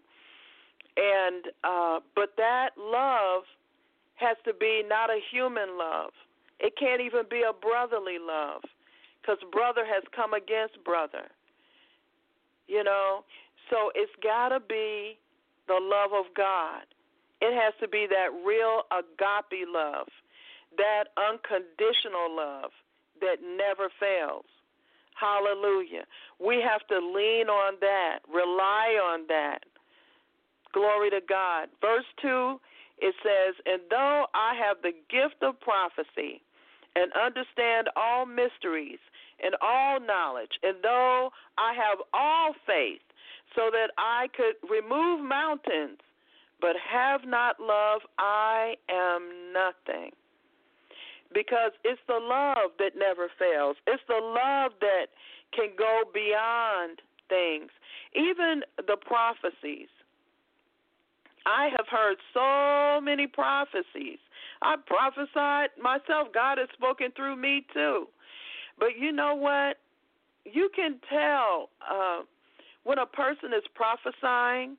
And but that love has to be not a human love. It can't even be a brotherly love because brother has come against brother. You know, so it's got to be the love of God. It has to be that real agape love, that unconditional love that never fails. Hallelujah. We have to lean on that, rely on that. Glory to God. Verse 2, it says, and though I have the gift of prophecy and understand all mysteries and all knowledge, and though I have all faith so that I could remove mountains, but have not love, I am nothing. Because it's the love that never fails. It's the love that can go beyond things. Even the prophecies. I have heard so many prophecies. I prophesied myself. God has spoken through me too. But you know what? You can tell when a person is prophesying,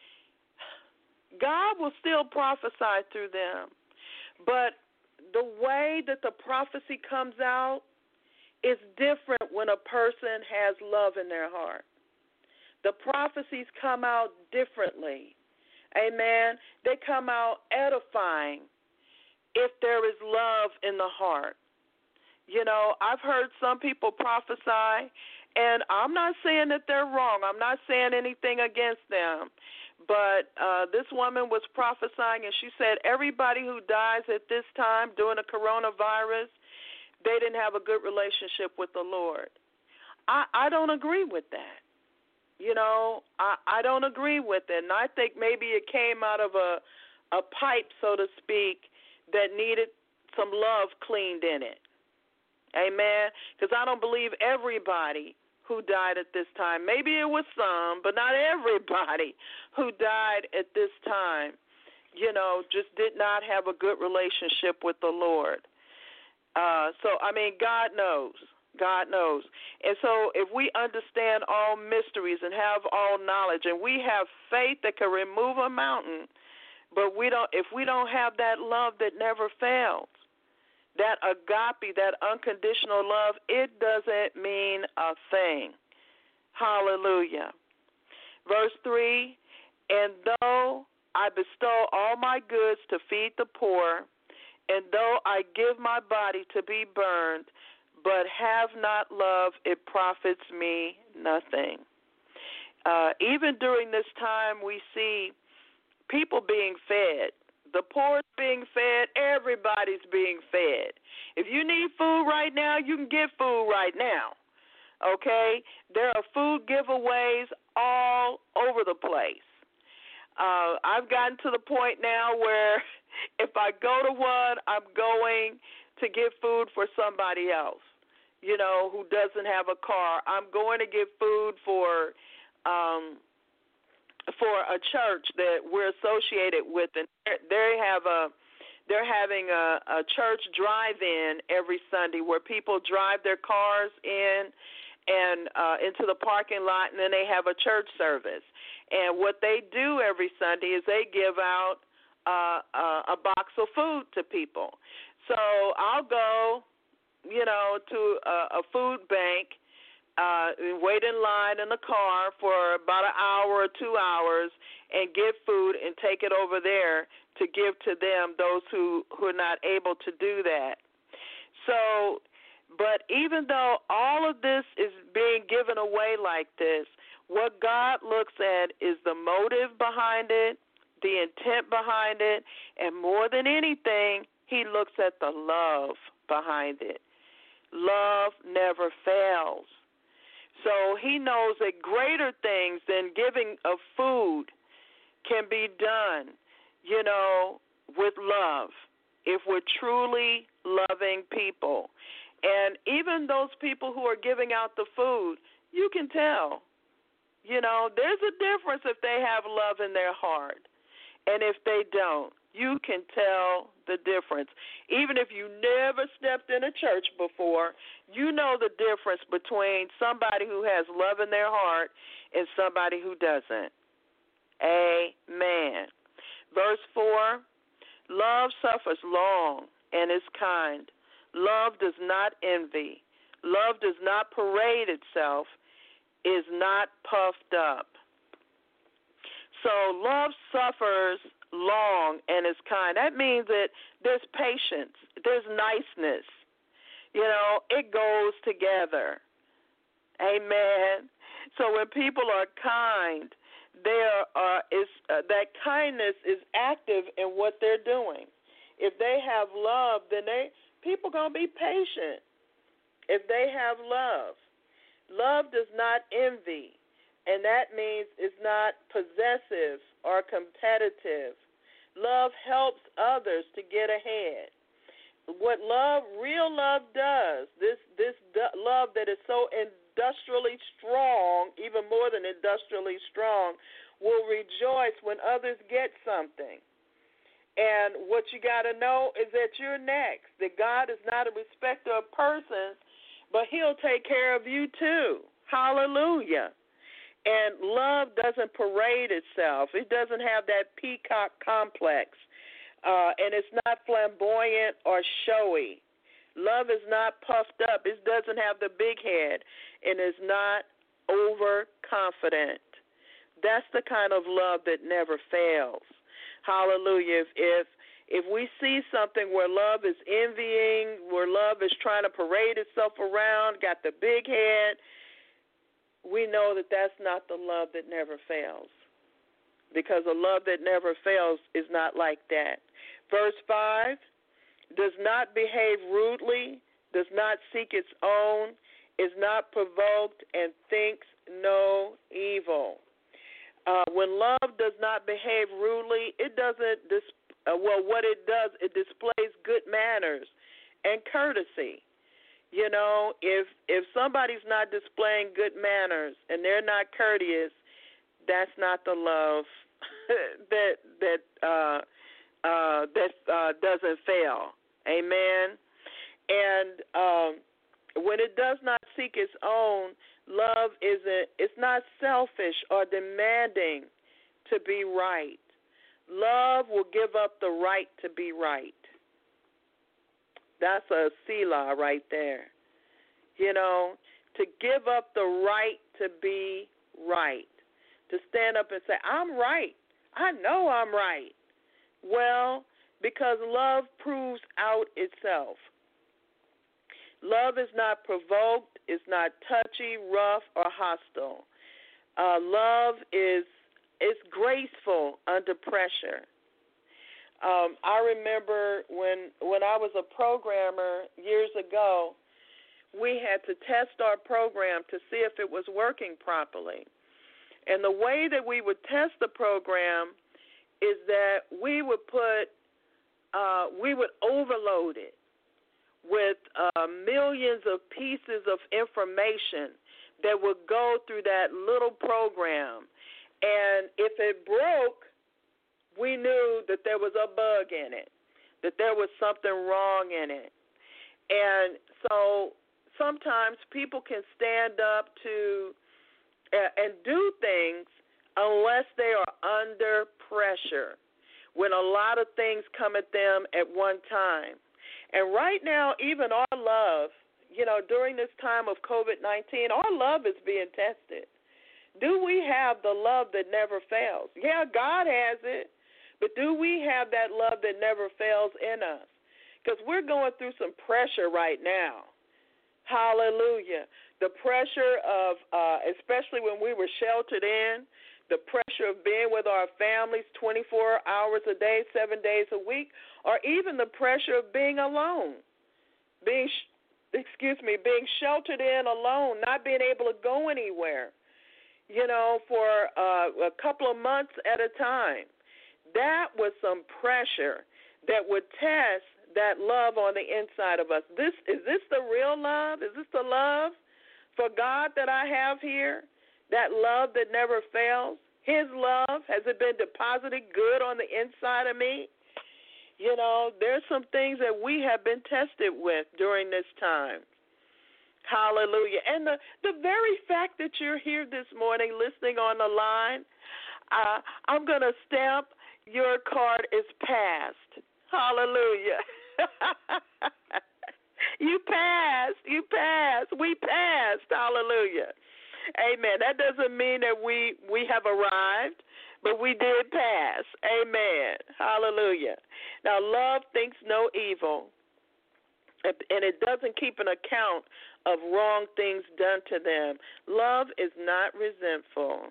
God will still prophesy through them. But the way that the prophecy comes out is different when a person has love in their heart. The prophecies come out differently. Amen. They come out edifying if there is love in the heart. You know, I've heard some people prophesy, and I'm not saying that they're wrong. I'm not saying anything against them. But this woman was prophesying, and she said everybody who dies at this time during the coronavirus, they didn't have a good relationship with the Lord. I don't agree with that. You know, I don't agree with it. And I think maybe it came out of a pipe, so to speak, that needed some love cleaned in it. Amen? Because I don't believe everybody who died at this time. Maybe it was some, but not everybody who died at this time, you know, just did not have a good relationship with the Lord. So, I mean, God knows. God knows. And so if we understand all mysteries and have all knowledge and we have faith that can remove a mountain, but if we don't have that love that never fails, that agape, that unconditional love, it doesn't mean a thing. Hallelujah. Verse 3, and though I bestow all my goods to feed the poor, and though I give my body to be burned, but have not love, it profits me nothing. Even during this time, we see people being fed. The poor is being fed. Everybody's being fed. If you need food right now, you can get food right now. Okay? There are food giveaways all over the place. I've gotten to the point now where if I go to one, I'm going to get food for somebody else, you know, who doesn't have a car. I'm going to get food for a church that we're associated with, and they're having a church drive-in every Sunday where people drive their cars in and into the parking lot, and then they have a church service. And what they do every Sunday is they give out a box of food to people. So I'll go, you know, to a food bank, wait in line in the car for about an hour or 2 hours and get food and take it over there to give to them, those who are not able to do that. So, but even though all of this is being given away like this, what God looks at is the motive behind it, the intent behind it, and more than anything, he looks at the love behind it. Love never fails. So he knows that greater things than giving of food can be done, you know, with love, if we're truly loving people. And even those people who are giving out the food, you can tell. You know, there's a difference if they have love in their heart and if they don't. You can tell the difference. Even if you never stepped in a church before, you know the difference between somebody who has love in their heart and somebody who doesn't. Amen. Verse 4, love suffers long and is kind. Love does not envy. Love does not parade itself, is not puffed up. So love suffers long and is kind. That means that there's patience, there's niceness. You know, it goes together. Amen. So when people are kind, that kindness is active in what they're doing. If they have love, then people gonna be patient. If they have love, love does not envy, and that means it's not possessive or competitive. Love helps others to get ahead. What real love does, this love that is so industrially strong, even more than industrially strong, will rejoice when others get something. And what you got to know is that you're next, that God is not a respecter of persons, but he'll take care of you too. Hallelujah. And love doesn't parade itself. It doesn't have that peacock complex. And it's not flamboyant or showy. Love is not puffed up. It doesn't have the big head, and is not overconfident. That's the kind of love that never fails. Hallelujah. If we see something where love is envying, where love is trying to parade itself around, got the big head, we know that that's not the love that never fails. Because a love that never fails is not like that. Verse 5, does not behave rudely, does not seek its own, is not provoked, and thinks no evil. When love does not behave rudely, it doesn't, what it does, it displays good manners and courtesy. You know, if somebody's not displaying good manners and they're not courteous, that's not the love that doesn't fail. Amen. And when it does not seek its own, love it's not selfish or demanding to be right. Love will give up the right to be right. That's a Selah right there. You know, to give up the right to be right. To stand up and say, I'm right. I know I'm right. Well, because love proves out itself. Love is not provoked, is not touchy, rough, or hostile. Love is graceful under pressure. I remember when I was a programmer years ago, we had to test our program to see if it was working properly. And the way that we would test the program is that we would overload it with millions of pieces of information that would go through that little program. And if it broke, we knew that there was a bug in it, that there was something wrong in it. And so sometimes people can stand up to and do things unless they are under pressure, when a lot of things come at them at one time. And right now, even our love, you know, during this time of COVID-19, our love is being tested. Do we have the love that never fails? Yeah, God has it, but do we have that love that never fails in us? Because we're going through some pressure right now. Hallelujah. The pressure of, especially when we were sheltered in, the pressure of being with our families 24 hours a day, 7 days a week, or even the pressure of being alone, being sheltered in alone, not being able to go anywhere, you know, for a couple of months at a time. That was some pressure that would test that love on the inside of us. Is this the real love? Is this the love for God that I have here? That love that never fails? His love, has it been deposited good on the inside of me? You know, there's some things that we have been tested with during this time. Hallelujah. And the very fact that you're here this morning listening on the line, I'm going to stamp your card is passed. Hallelujah. You passed. You passed. We passed. Hallelujah. Amen. That doesn't mean that we have arrived, but we did pass. Amen. Hallelujah. Now, love thinks no evil, and it doesn't keep an account of wrong things done to them. Love is not resentful.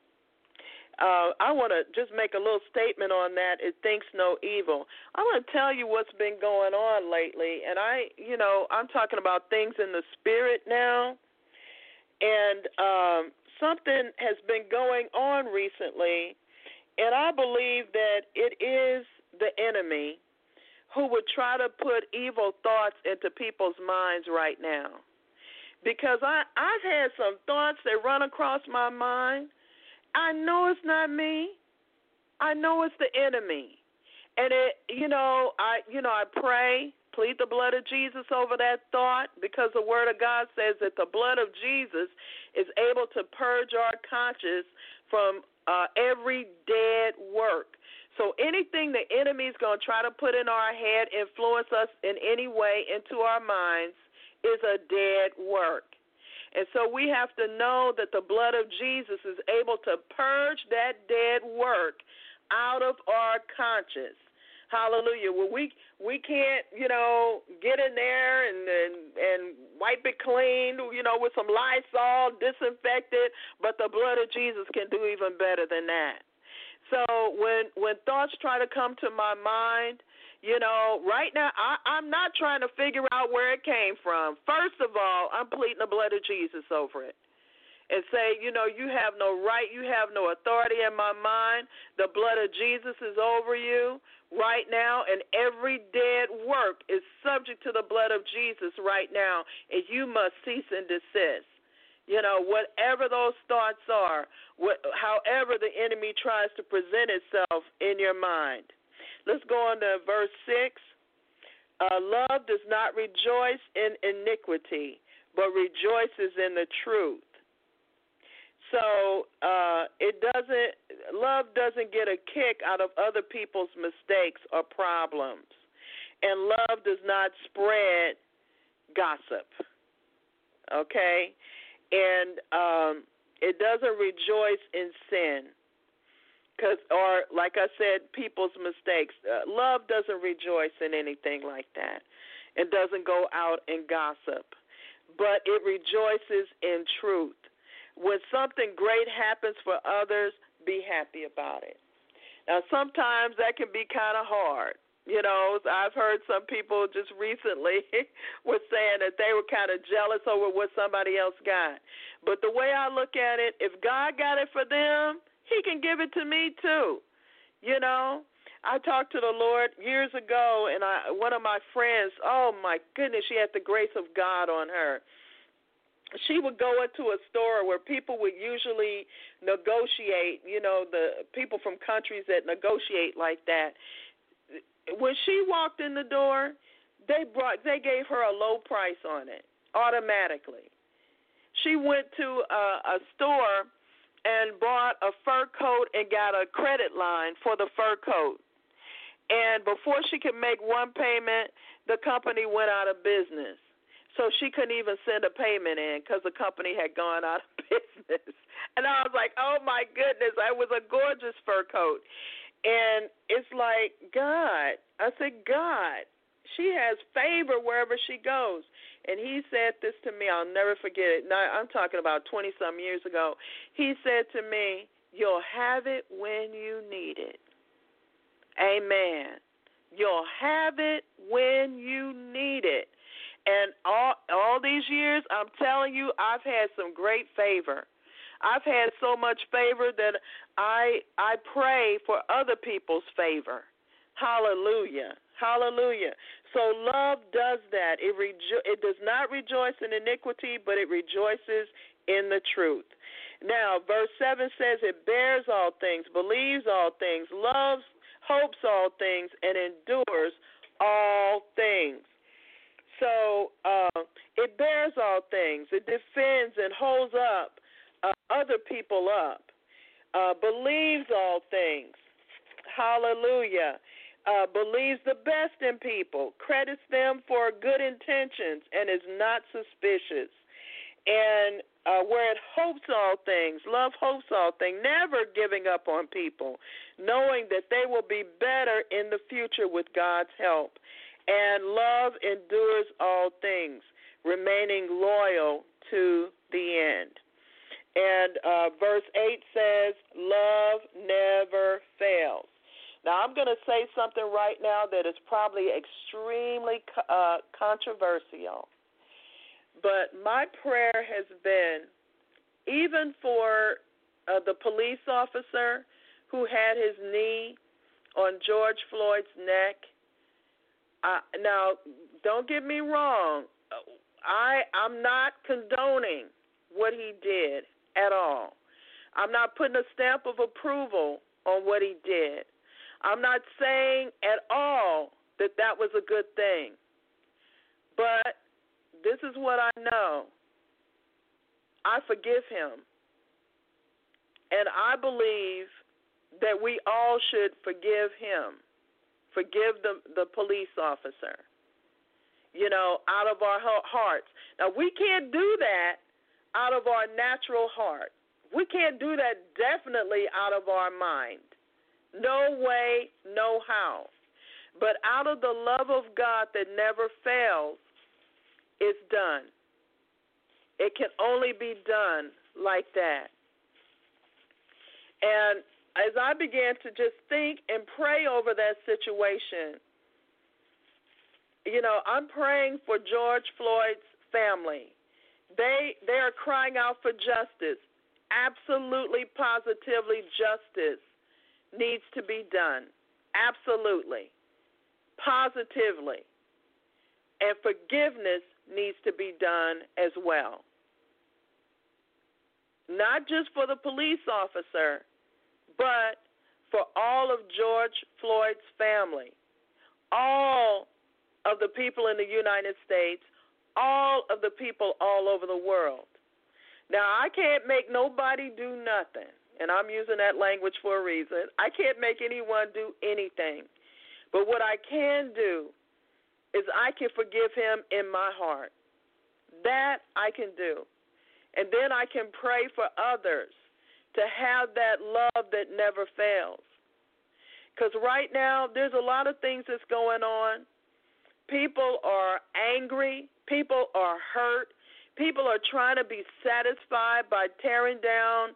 I want to just make a little statement on that. It thinks no evil. I want to tell you what's been going on lately, and I'm talking about things in the spirit now, and something has been going on recently, and I believe that it is the enemy who would try to put evil thoughts into people's minds right now, because I've had some thoughts that run across my mind. I know it's not me. I know it's the enemy. And I pray, plead the blood of Jesus over that thought, because the word of God says that the blood of Jesus is able to purge our conscience from every dead work. So anything the enemy is going to try to put in our head, influence us in any way into our minds, is a dead work. And so we have to know that the blood of Jesus is able to purge that dead work out of our conscience. Hallelujah. Well, we can't, get in there and wipe it clean, with some Lysol, disinfect it, but the blood of Jesus can do even better than that. So when thoughts try to come to my mind, right now, I'm not trying to figure out where it came from. First of all, I'm pleading the blood of Jesus over it and say, you have no right, you have no authority in my mind. The blood of Jesus is over you right now, and every dead work is subject to the blood of Jesus right now, and you must cease and desist. Whatever those thoughts are, however the enemy tries to present itself in your mind. Let's go on to verse 6. Love does not rejoice in iniquity, but rejoices in the truth. So love doesn't get a kick out of other people's mistakes or problems. And love does not spread gossip. Okay? And it doesn't rejoice in sin. Or, like I said, people's mistakes. Love doesn't rejoice in anything like that. It doesn't go out and gossip. But it rejoices in truth. When something great happens for others, be happy about it. Now, sometimes that can be kind of hard. I've heard some people just recently were saying that they were kind of jealous over what somebody else got. But the way I look at it, if God got it for them, He can give it to me too. I talked to the Lord years ago, and one of my friends, oh my goodness, she had the grace of God on her. She would go into a store where people would usually negotiate, the people from countries that negotiate like that. When she walked in the door, they gave her a low price on it automatically. She went to a store and bought a fur coat and got a credit line for the fur coat. And before she could make one payment, the company went out of business. So she couldn't even send a payment in because the company had gone out of business. And I was like, oh, my goodness, it was a gorgeous fur coat. And it's like, God, I said, God, she has favor wherever she goes. And he said this to me, I'll never forget it. Now, I'm talking about 20-some years ago. He said to me, you'll have it when you need it. Amen. You'll have it when you need it. And all these years, I'm telling you, I've had some great favor. I've had so much favor that I pray for other people's favor. Hallelujah. Hallelujah. So love does that. It does not rejoice in iniquity, but it rejoices in the truth. Now, verse 7 says it bears all things, believes all things, loves, hopes all things, and endures all things. So it bears all things. It defends and holds up other people up, believes all things. Hallelujah. believes the best in people, credits them for good intentions, and is not suspicious. And where it hopes all things, love hopes all things, never giving up on people, knowing that they will be better in the future with God's help. And love endures all things, remaining loyal to the end. And verse 8 says, love never fails. Now, I'm going to say something right now that is probably extremely controversial. But my prayer has been, even for the police officer who had his knee on George Floyd's neck. Now, don't get me wrong. I'm not condoning what he did at all. I'm not putting a stamp of approval on what he did. I'm not saying at all that that was a good thing. But this is what I know. I forgive him. And I believe that we all should forgive him. Forgive the police officer, out of our hearts. Now, we can't do that out of our natural heart. We can't do that definitely out of our mind. No way, no how. But out of the love of God that never fails, it's done. It can only be done like that. And as I began to just think and pray over that situation, I'm praying for George Floyd's family. They are crying out for justice. Absolutely, positively, justice needs to be done. Absolutely. Positively. And forgiveness needs to be done as well. Not just for the police officer, but for all of George Floyd's family, all of the people in the United States, all of the people all over the world. Now, I can't make nobody do nothing, and I'm using that language for a reason. I can't make anyone do anything. But what I can do is I can forgive him in my heart. That I can do. And then I can pray for others to have that love that never fails. Because right now, there's a lot of things that's going on. People are angry. People are hurt. People are trying to be satisfied by tearing down,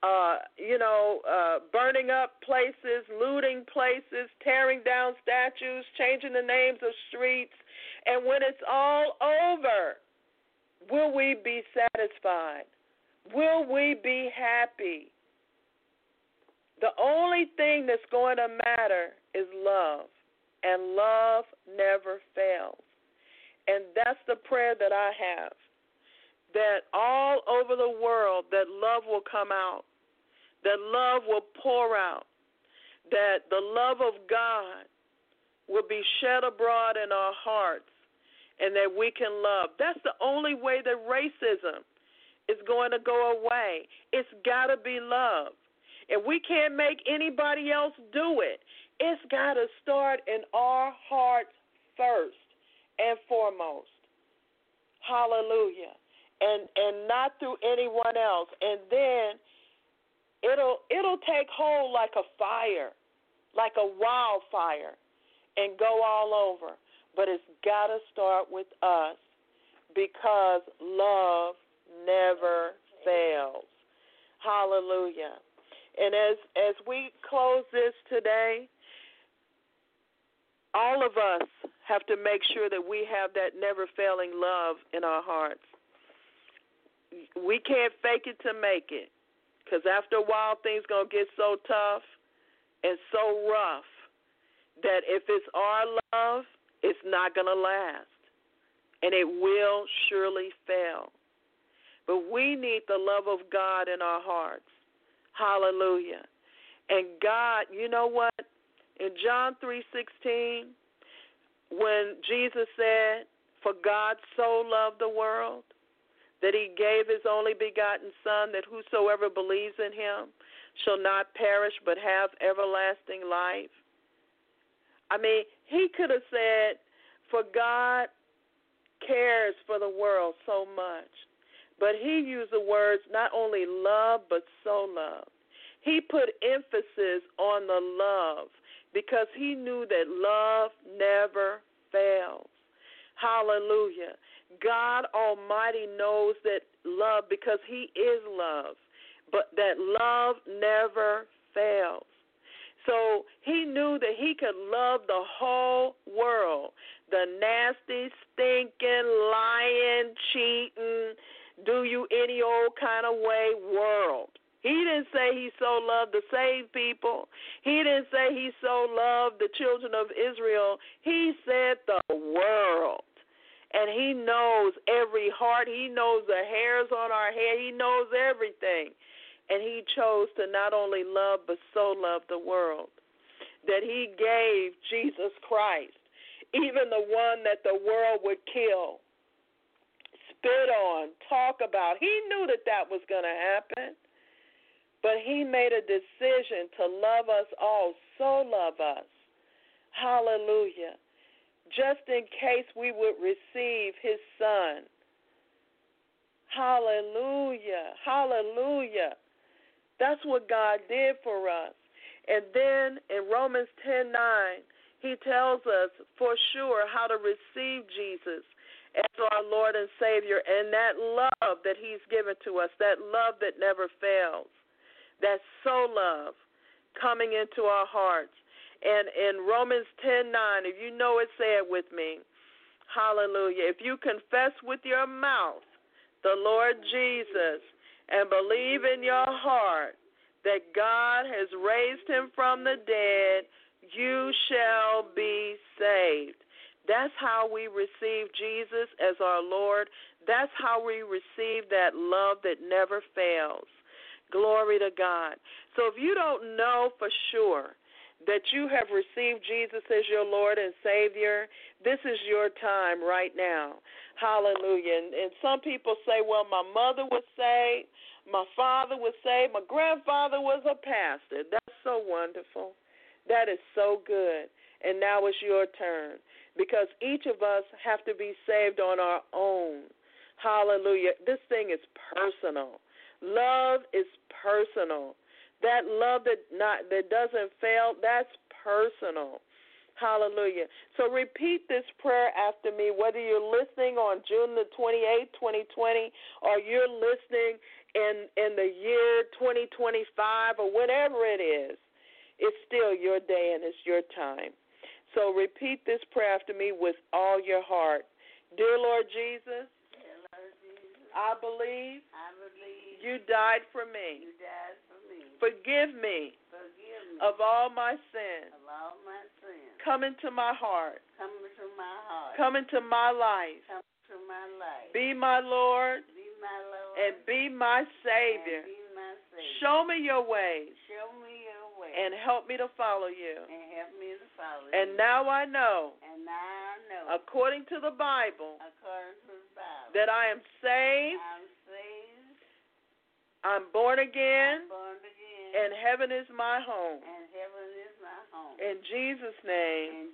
burning up places, looting places, tearing down statues, changing the names of streets. And when it's all over, will we be satisfied? Will we be happy? The only thing that's going to matter is love, and love never fails. And that's the prayer that I have, that all over the world that love will come out, that love will pour out, that the love of God will be shed abroad in our hearts, and that we can love. That's the only way that racism is going to go away. It's got to be love. And we can't make anybody else do it. It's got to start in our hearts first and foremost. Hallelujah. And not through anyone else. And then it'll take hold like a fire, like a wildfire, and go all over. But it's got to start with us, because love never fails. Hallelujah. And as we close this today, all of us have to make sure that we have that never-failing love in our hearts. We can't fake it to make it, because after a while, things going to get so tough and so rough that if it's our love, it's not going to last, and it will surely fail. But we need the love of God in our hearts. Hallelujah. And God, you know what? In John 3:16, when Jesus said, "For God so loved the world that he gave his only begotten Son, that whosoever believes in him shall not perish but have everlasting life," I mean, he could have said, for God cares for the world so much. But he used the words not only love, but so love. He put emphasis on the love because he knew that love never fails. Hallelujah. God Almighty knows that love, because he is love, but that love never fails. So he knew that he could love the whole world, the nasty, stinking, lying, cheating, do you any old kind of way world. He didn't say he so loved the saved people. He didn't say he so loved the children of Israel. He said the world. And he knows every heart. He knows the hairs on our head. He knows everything. And he chose to not only love, but so love the world, that he gave Jesus Christ, even the one that the world would kill, spit on, talk about. He knew that that was going to happen. But he made a decision to love us all, so love us. Hallelujah. Just in case we would receive his son. Hallelujah. Hallelujah. That's what God did for us. And then in Romans 10:9, he tells us for sure how to receive Jesus as our Lord and Savior, and that love that he's given to us, that love that never fails. That so love coming into our hearts. And in Romans 10:9, if you know it, say it with me. Hallelujah. If you confess with your mouth the Lord Jesus and believe in your heart that God has raised him from the dead, you shall be saved. That's how we receive Jesus as our Lord. That's how we receive that love that never fails. Glory to God. So if you don't know for sure that you have received Jesus as your Lord and Savior, this is your time right now. Hallelujah. And some people say, well, my mother was saved, my father was saved, my grandfather was a pastor. That's so wonderful. That is so good. And now it's your turn, because each of us have to be saved on our own. Hallelujah. This thing is personal. Love is personal. That love that doesn't fail, that's personal. Hallelujah. So repeat this prayer after me, whether you're listening on June the 28th, 2020, or you're listening in the year 2025, or whatever it is. It's still your day and it's your time. So repeat this prayer after me with all your heart. Dear Lord Jesus, I believe you died for me. Forgive me of all my sins. Come into my heart. Come into my life. Be my Lord and be my Savior. Show me your ways and help me to follow you. And now I know, according to the Bible, that I am saved, I'm born again, and heaven is my home. In Jesus' name.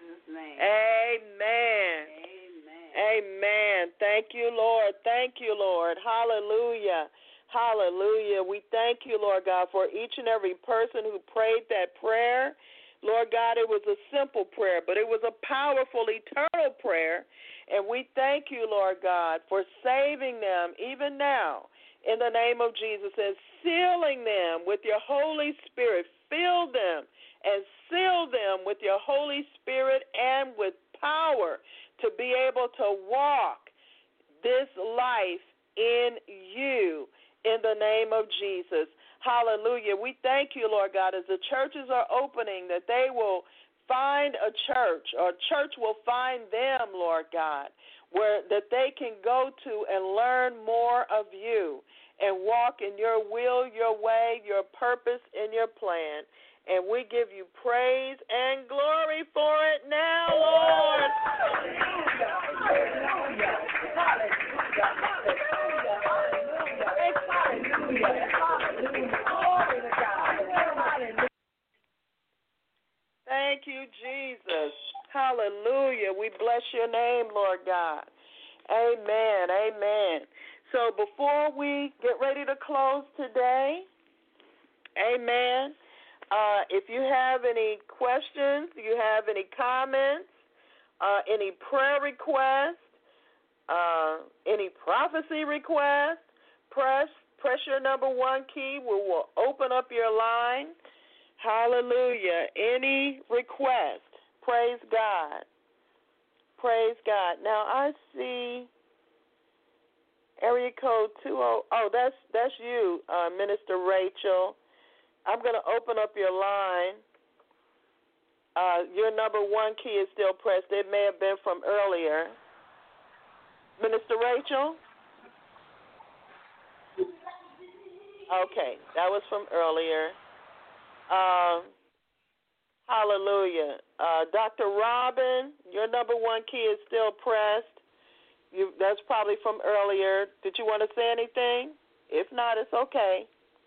Amen. Amen. Thank you, Lord. Thank you, Lord. Hallelujah. Hallelujah. We thank you, Lord God, for each and every person who prayed that prayer. Lord God, it was a simple prayer, but it was a powerful, eternal prayer. And we thank you, Lord God, for saving them even now in the name of Jesus and sealing them with your Holy Spirit. Fill them and seal them with your Holy Spirit and with power to be able to walk this life in you in the name of Jesus. Hallelujah. We thank you, Lord God, as the churches are opening, that they will find a church, or church will find them, Lord God, where that they can go to and learn more of you and walk in your will, your way, your purpose, and your plan. And we give you praise and glory for it now, Lord. Thank you, Jesus. bless your name, Lord God. Amen. Amen. So before we get ready to close today, amen, if you have any questions, you have any comments, any prayer requests, any prophecy requests, press your number 1 key. We will open up your line. Hallelujah. Any request. Praise God. Praise God. Now I see area code 20. Oh, that's you, Minister Rachel. I'm going to open up your line. Your number 1 key is still pressed. It may have been from earlier. Minister Rachel? Okay, that was from earlier. Hallelujah. Dr. Robin, your number 1 key is still pressed. That's probably from earlier. Did you want to say anything? If not, it's okay.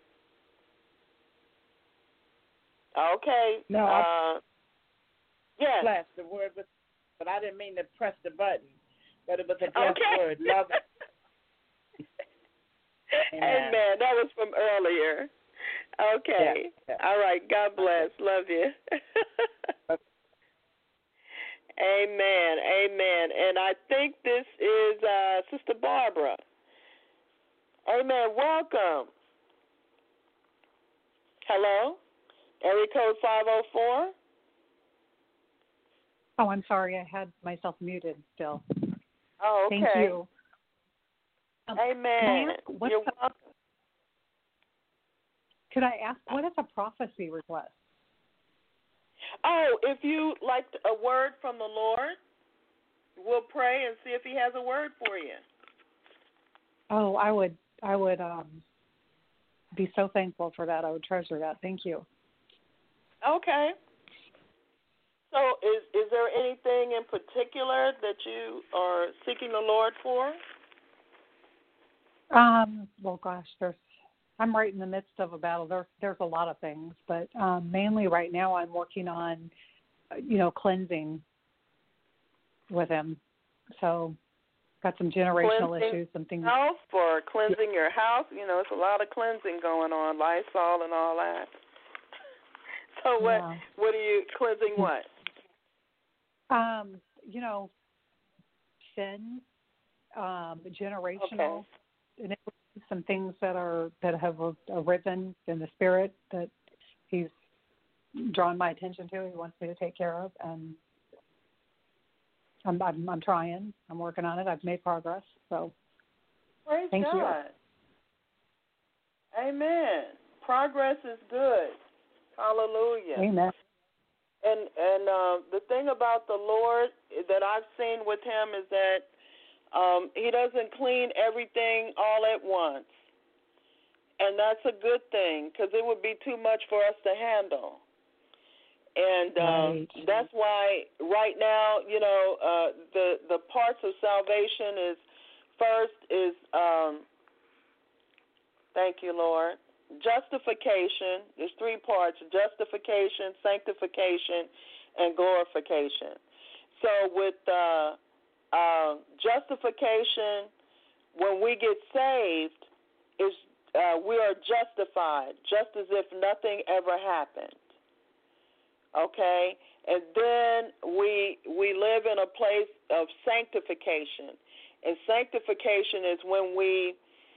Okay. No, yes. Flash the word, but I didn't mean to press the button. But it was a blessed word. Love it. Amen. That was from earlier. Okay. Yeah. All right. God bless. Love you. Amen. Amen. And I think this is Sister Barbara. Amen. Welcome. Hello? Area code 504. Oh, I'm sorry. I had myself muted still. Oh, okay. Thank you. Amen. You're welcome. Could I ask, what is a prophecy request? Oh, if you like a word from the Lord, we'll pray and see if he has a word for you. Oh, I would be so thankful for that. I would treasure that. Thank you. Okay. So is there anything in particular that you are seeking the Lord for? Well, gosh, I'm right in the midst of a battle. There's a lot of things, but mainly right now I'm working on, cleansing with him. So got some generational issues, some things. House for cleansing your house. It's a lot of cleansing going on, Lysol and all that. So what are you cleansing? What? Sin, generational, and some things that have arisen in the spirit that he's drawn my attention to. He wants me to take care of, and I'm trying. I'm working on it. I've made progress. So, Praise God. Amen. Progress is good. Hallelujah. Amen. And the thing about the Lord that I've seen with him is that he doesn't clean everything all at once. And that's a good thing because it would be too much for us to handle. And that's why right now, the parts of salvation is thank you, Lord, justification. There's 3 parts: justification, sanctification, and glorification. So with justification, when we get saved, we are justified, just as if nothing ever happened. Okay? And then we live in a place of sanctification. And sanctification is when we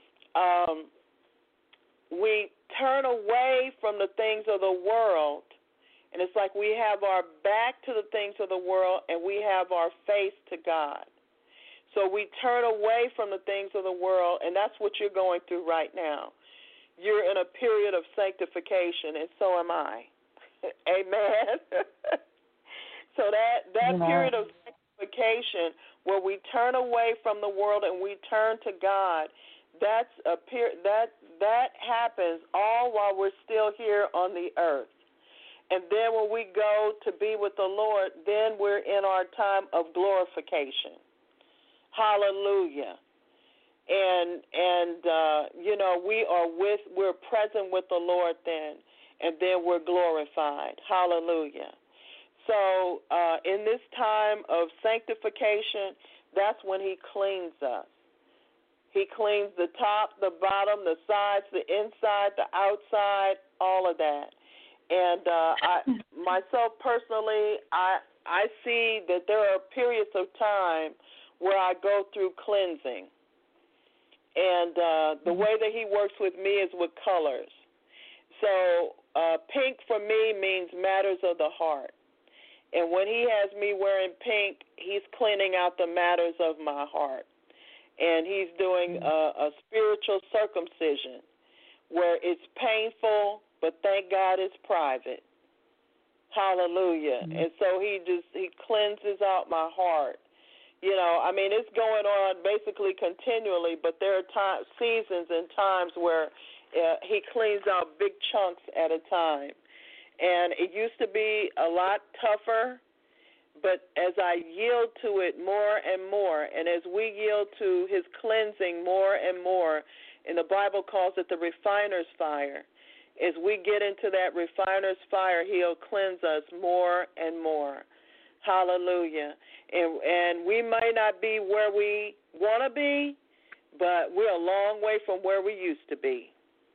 turn away from the things of the world, and it's like we have our back to the things of the world and we have our face to God. So we turn away from the things of the world, and that's what you're going through right now. You're in a period of sanctification, and so am I. Amen. So that period of sanctification where we turn away from the world and we turn to God, that happens all while we're still here on the earth. And then when we go to be with the Lord, then we're in our time of glorification. Hallelujah. And we're present with the Lord then, and then we're glorified. Hallelujah. So in this time of sanctification, that's when he cleans us. He cleans the top, the bottom, the sides, the inside, the outside, all of that. And myself personally, I see that there are periods of time where I go through cleansing. And the way that he works with me is with colors. So pink for me means matters of the heart. And when he has me wearing pink, he's cleaning out the matters of my heart. And he's doing a spiritual circumcision where it's painful, but thank God it's private. Hallelujah. And so he cleanses out my heart. You know, I mean, it's going on basically continually, but there are seasons and times where he cleans out big chunks at a time. And it used to be a lot tougher, but as I yield to it more and more, and as we yield to his cleansing more and more, and the Bible calls it the refiner's fire, as we get into that refiner's fire, he'll cleanse us more and more. Hallelujah. And we may not be where we want to be, but we're a long way from where we used to be.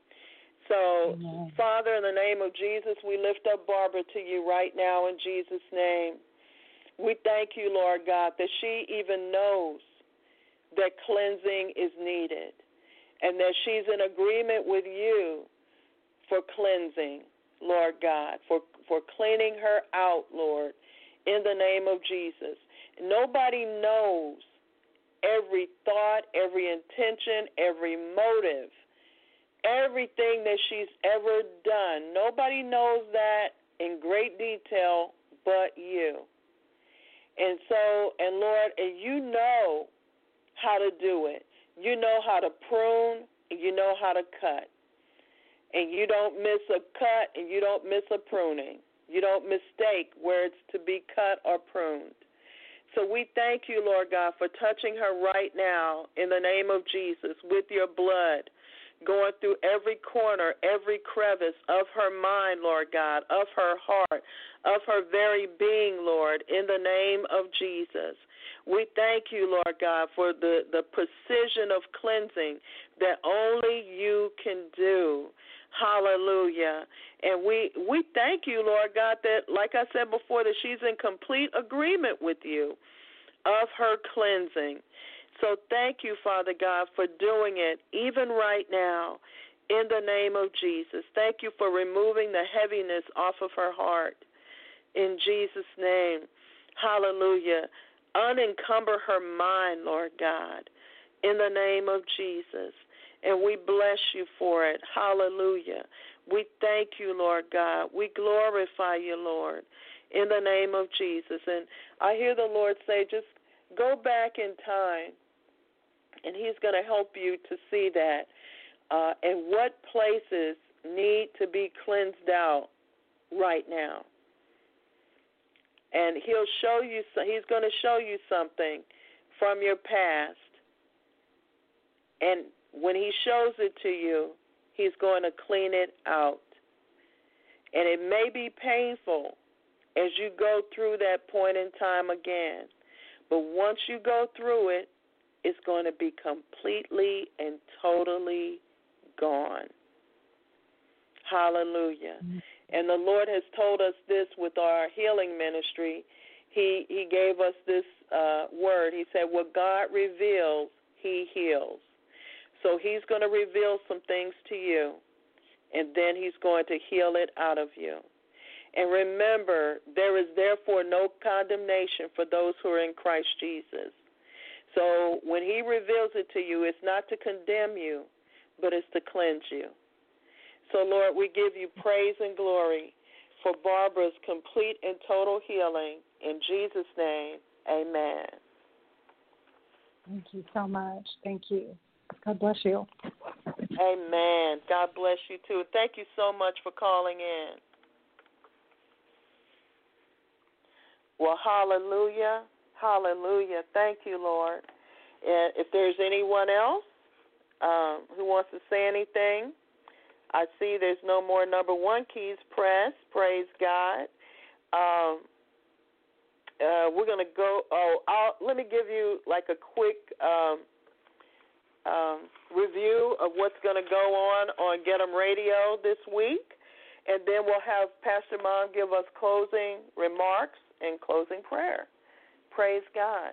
So, Father, in the name of Jesus, we lift up Barbara to you right now in Jesus' name. We thank you, Lord God, that she even knows that cleansing is needed and that she's in agreement with you for cleansing, Lord God, for cleaning her out, Lord, in the name of Jesus. Nobody knows every thought, every intention, every motive, everything that she's ever done. Nobody knows that in great detail but you. And so, and Lord, and you know how to do it. You know how to prune, and you know how to cut. And you don't miss a cut, and you don't miss a pruning. You don't mistake where it's to be cut or pruned. So we thank you, Lord God, for touching her right now in the name of Jesus with your blood, going through every corner, every crevice of her mind, Lord God, of her heart, of her very being, Lord, in the name of Jesus. We thank you, Lord God, for the precision of cleansing that only you can do. Hallelujah. And we thank you, Lord God, that, like I said before, that she's in complete agreement with you of her cleansing. So thank you, Father God, for doing it even right now in the name of Jesus. Thank you for removing the heaviness off of her heart in Jesus' name. Hallelujah. Unencumber her mind, Lord God, in the name of Jesus. And we bless you for it. Hallelujah. We thank you, Lord God. We glorify you, Lord, in the name of Jesus. And I hear the Lord say, just go back in time, and he's going to help you to see that and what places need to be cleansed out right now. And he'll show you. He's going to show you something from your past. And when he shows it to you, he's going to clean it out. And it may be painful as you go through that point in time again. But once you go through it, it's going to be completely and totally gone. Hallelujah. Mm-hmm. And the Lord has told us this with our healing ministry. He gave us this word. He said, what God reveals, he heals. So he's going to reveal some things to you, and then he's going to heal it out of you. And remember, there is therefore no condemnation for those who are in Christ Jesus. So when he reveals it to you, it's not to condemn you, but it's to cleanse you. So, Lord, we give you praise and glory for Barbara's complete and total healing. In Jesus' name, amen. Thank you so much. Thank you. God bless you. Amen. God bless you, too. Thank you so much for calling in. Well, hallelujah. Hallelujah. Thank you, Lord. And if there's anyone else who wants to say anything, I see there's no more number one keys pressed. Praise God. we're going to go. Let me give you like a quick review of what's going to go on Get 'em Radio this week, and then we'll have Pastor Mom give us closing remarks and closing prayer. Praise God.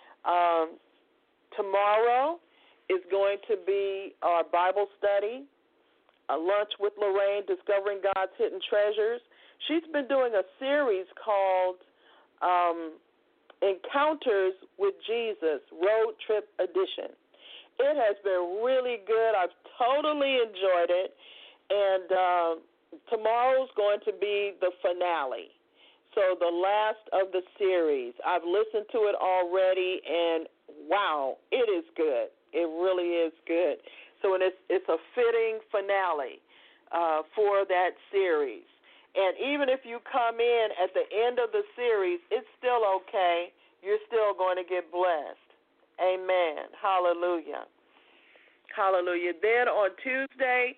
Tomorrow is going to be our Bible study, a lunch with Lorraine, Discovering God's Hidden Treasures. She's been doing a series called Encounters with Jesus, Road Trip Edition. It has been really good. I've totally enjoyed it. And tomorrow's going to be the finale. So the last of the series. I've listened to it already, and wow, it is good. It really is good. So it's a fitting finale for that series. And even if you come in at the end of the series, it's still okay. You're still going to get blessed. Amen. Hallelujah. Hallelujah. Then on Tuesday,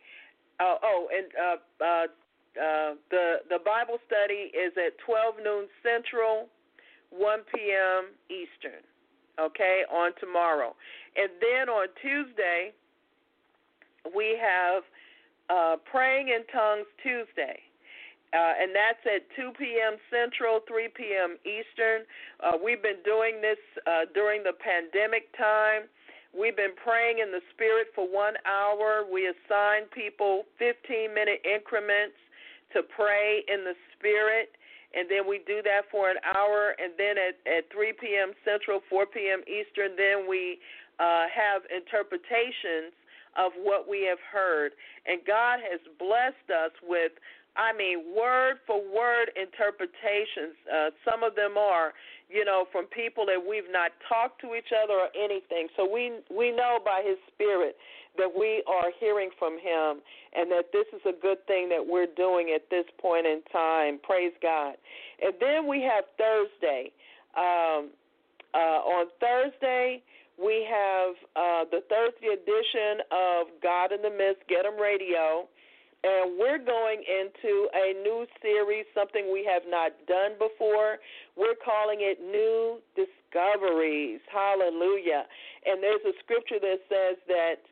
the Bible study is at 12 noon Central, 1 p.m. Eastern, okay, on tomorrow. And then on Tuesday, we have Praying in Tongues Tuesday, and that's at 2 p.m. Central, 3 p.m. Eastern. We've been doing this during the pandemic time. We've been praying in the Spirit for 1 hour. We assign people 15-minute increments to pray in the Spirit, and then we do that for an hour. And then at 3 p.m. Central, 4 p.m. Eastern, then we have interpretations of what we have heard. And God has blessed us with, word-for-word interpretations. Some of them are, from people that we've not talked to each other or anything. So we know by His Spirit that we are hearing from Him and that this is a good thing that we're doing at this point in time. Praise God. And then we have Thursday. On Thursday, we have the Thursday edition of God in the Midst, Get 'em Radio. And we're going into a new series, something we have not done before. We're calling it New Discoveries. Hallelujah. And there's a scripture that says that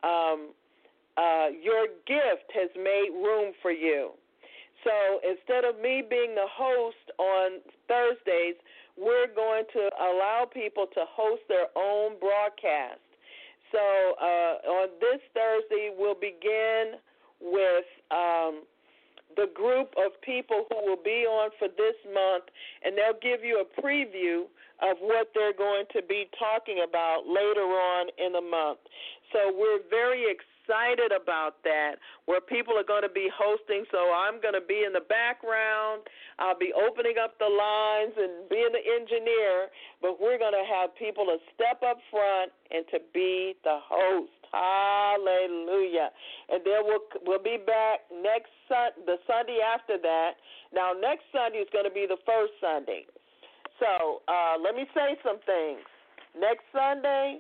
your gift has made room for you. So instead of me being the host on Thursdays, we're going to allow people to host their own broadcast. So on this Thursday, we'll begin with the group of people who will be on for this month, and they'll give you a preview of what they're going to be talking about later on in the month. So we're very excited about that, where people are going to be hosting. So I'm going to be in the background. I'll be opening up the lines and being the engineer, but we're going to have people to step up front and to be the host. Hallelujah. And then we'll be back the Sunday after that. Now, next Sunday is going to be the first Sunday. So let me say some things. Next Sunday,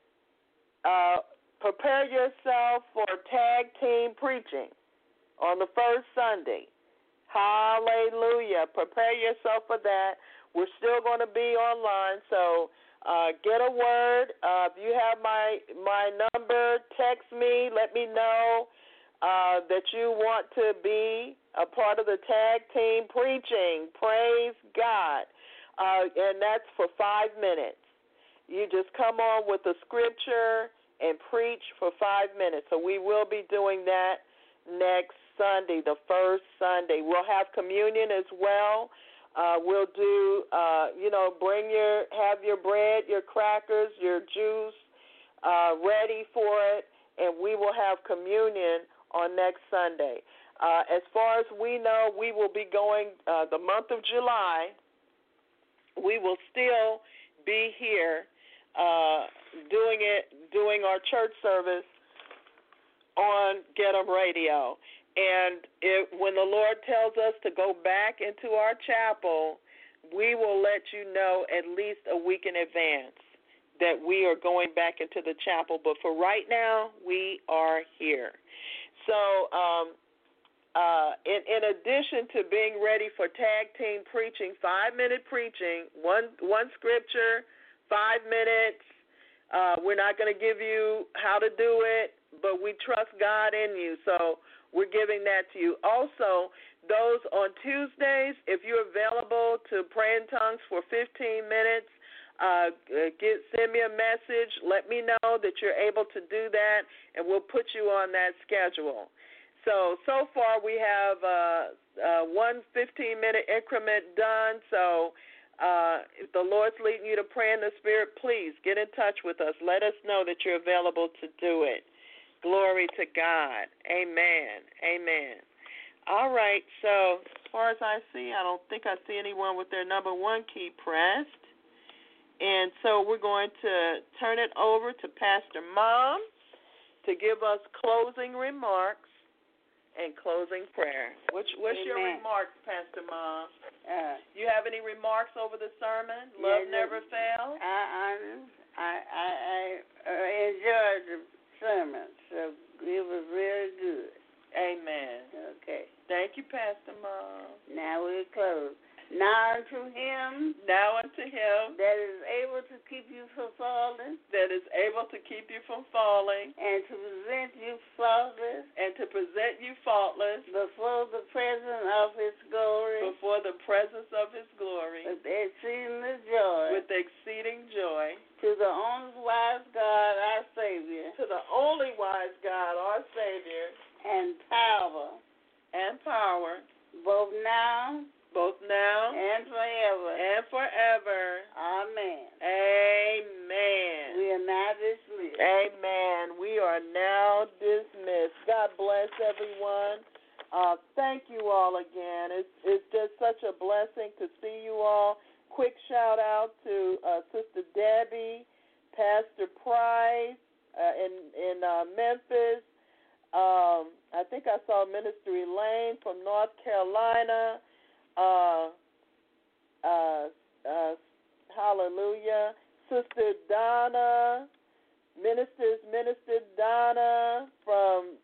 prepare yourself for tag team preaching on the first Sunday. Hallelujah. Prepare yourself for that. We're still going to be online, so get a word. If you have my number, text me. Let me know that you want to be a part of the tag team preaching. Praise God. And that's for 5 minutes. You just come on with the scripture and preach for 5 minutes. So we will be doing that next Sunday, the first Sunday. We'll have communion as well. We'll do, have your bread, your crackers, your juice ready for it, and we will have communion on next Sunday. As far as we know, we will be going the month of July. We will still be here doing our church service on Get 'em Radio. And when the Lord tells us to go back into our chapel, we will let you know at least a week in advance that we are going back into the chapel. But for right now, we are here. So in addition to being ready for tag team preaching, 5-minute preaching, one scripture, 5 minutes. We're not going to give you how to do it, but we trust God in you, so we're giving that to you. Also, those on Tuesdays, if you're available to pray in tongues for 15 minutes, send me a message. Let me know that you're able to do that, and we'll put you on that schedule. So far we have one 15-minute increment done. So if the Lord's leading you to pray in the Spirit, please get in touch with us. Let us know that you're available to do it. Glory to God. Amen. Amen. All right, so as far as I see, I don't think I see anyone with their number 1 key pressed. And so we're going to turn it over to Pastor Mom to give us closing remarks and closing prayer. What's your remarks, Pastor Mom? You have any remarks over the sermon? Love never fails. I enjoyed the sermon, so it was really good. Amen. Okay. Thank you, Pastor Mom. Now we close. Now unto him that is able to keep you from falling, and to present you faultless, before the presence of his glory, with exceeding joy, to the only wise God our Savior, and power, both now and forever. Amen. Amen. We are now dismissed. Amen. We are now dismissed. God bless everyone. Thank you all again. It's just such a blessing to see you all. Quick shout out to Sister Debbie, Pastor Price in Memphis. I think I saw Minister Elaine from North Carolina. Hallelujah. Sister Donna, Minister Donna from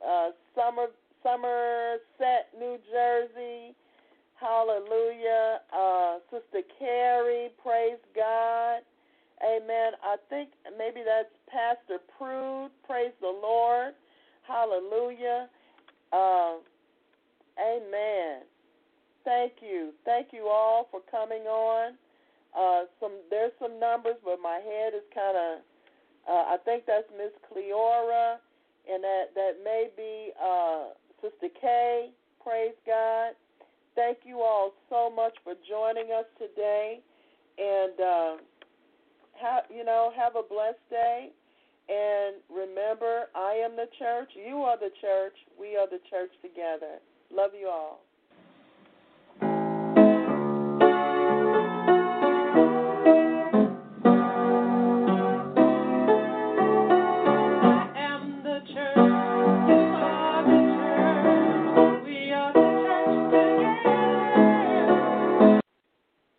Somerset, New Jersey. Hallelujah. Sister Carrie, praise God. Amen. I think maybe that's Pastor Prude, praise the Lord. Hallelujah. Amen. Thank you. Thank you all for coming on. There's some numbers, but my head is kind of, I think that's Miss Cleora, and that may be Sister Kay. Praise God. Thank you all so much for joining us today, and have a blessed day. And remember, I am the church. You are the church. We are the church together. Love you all.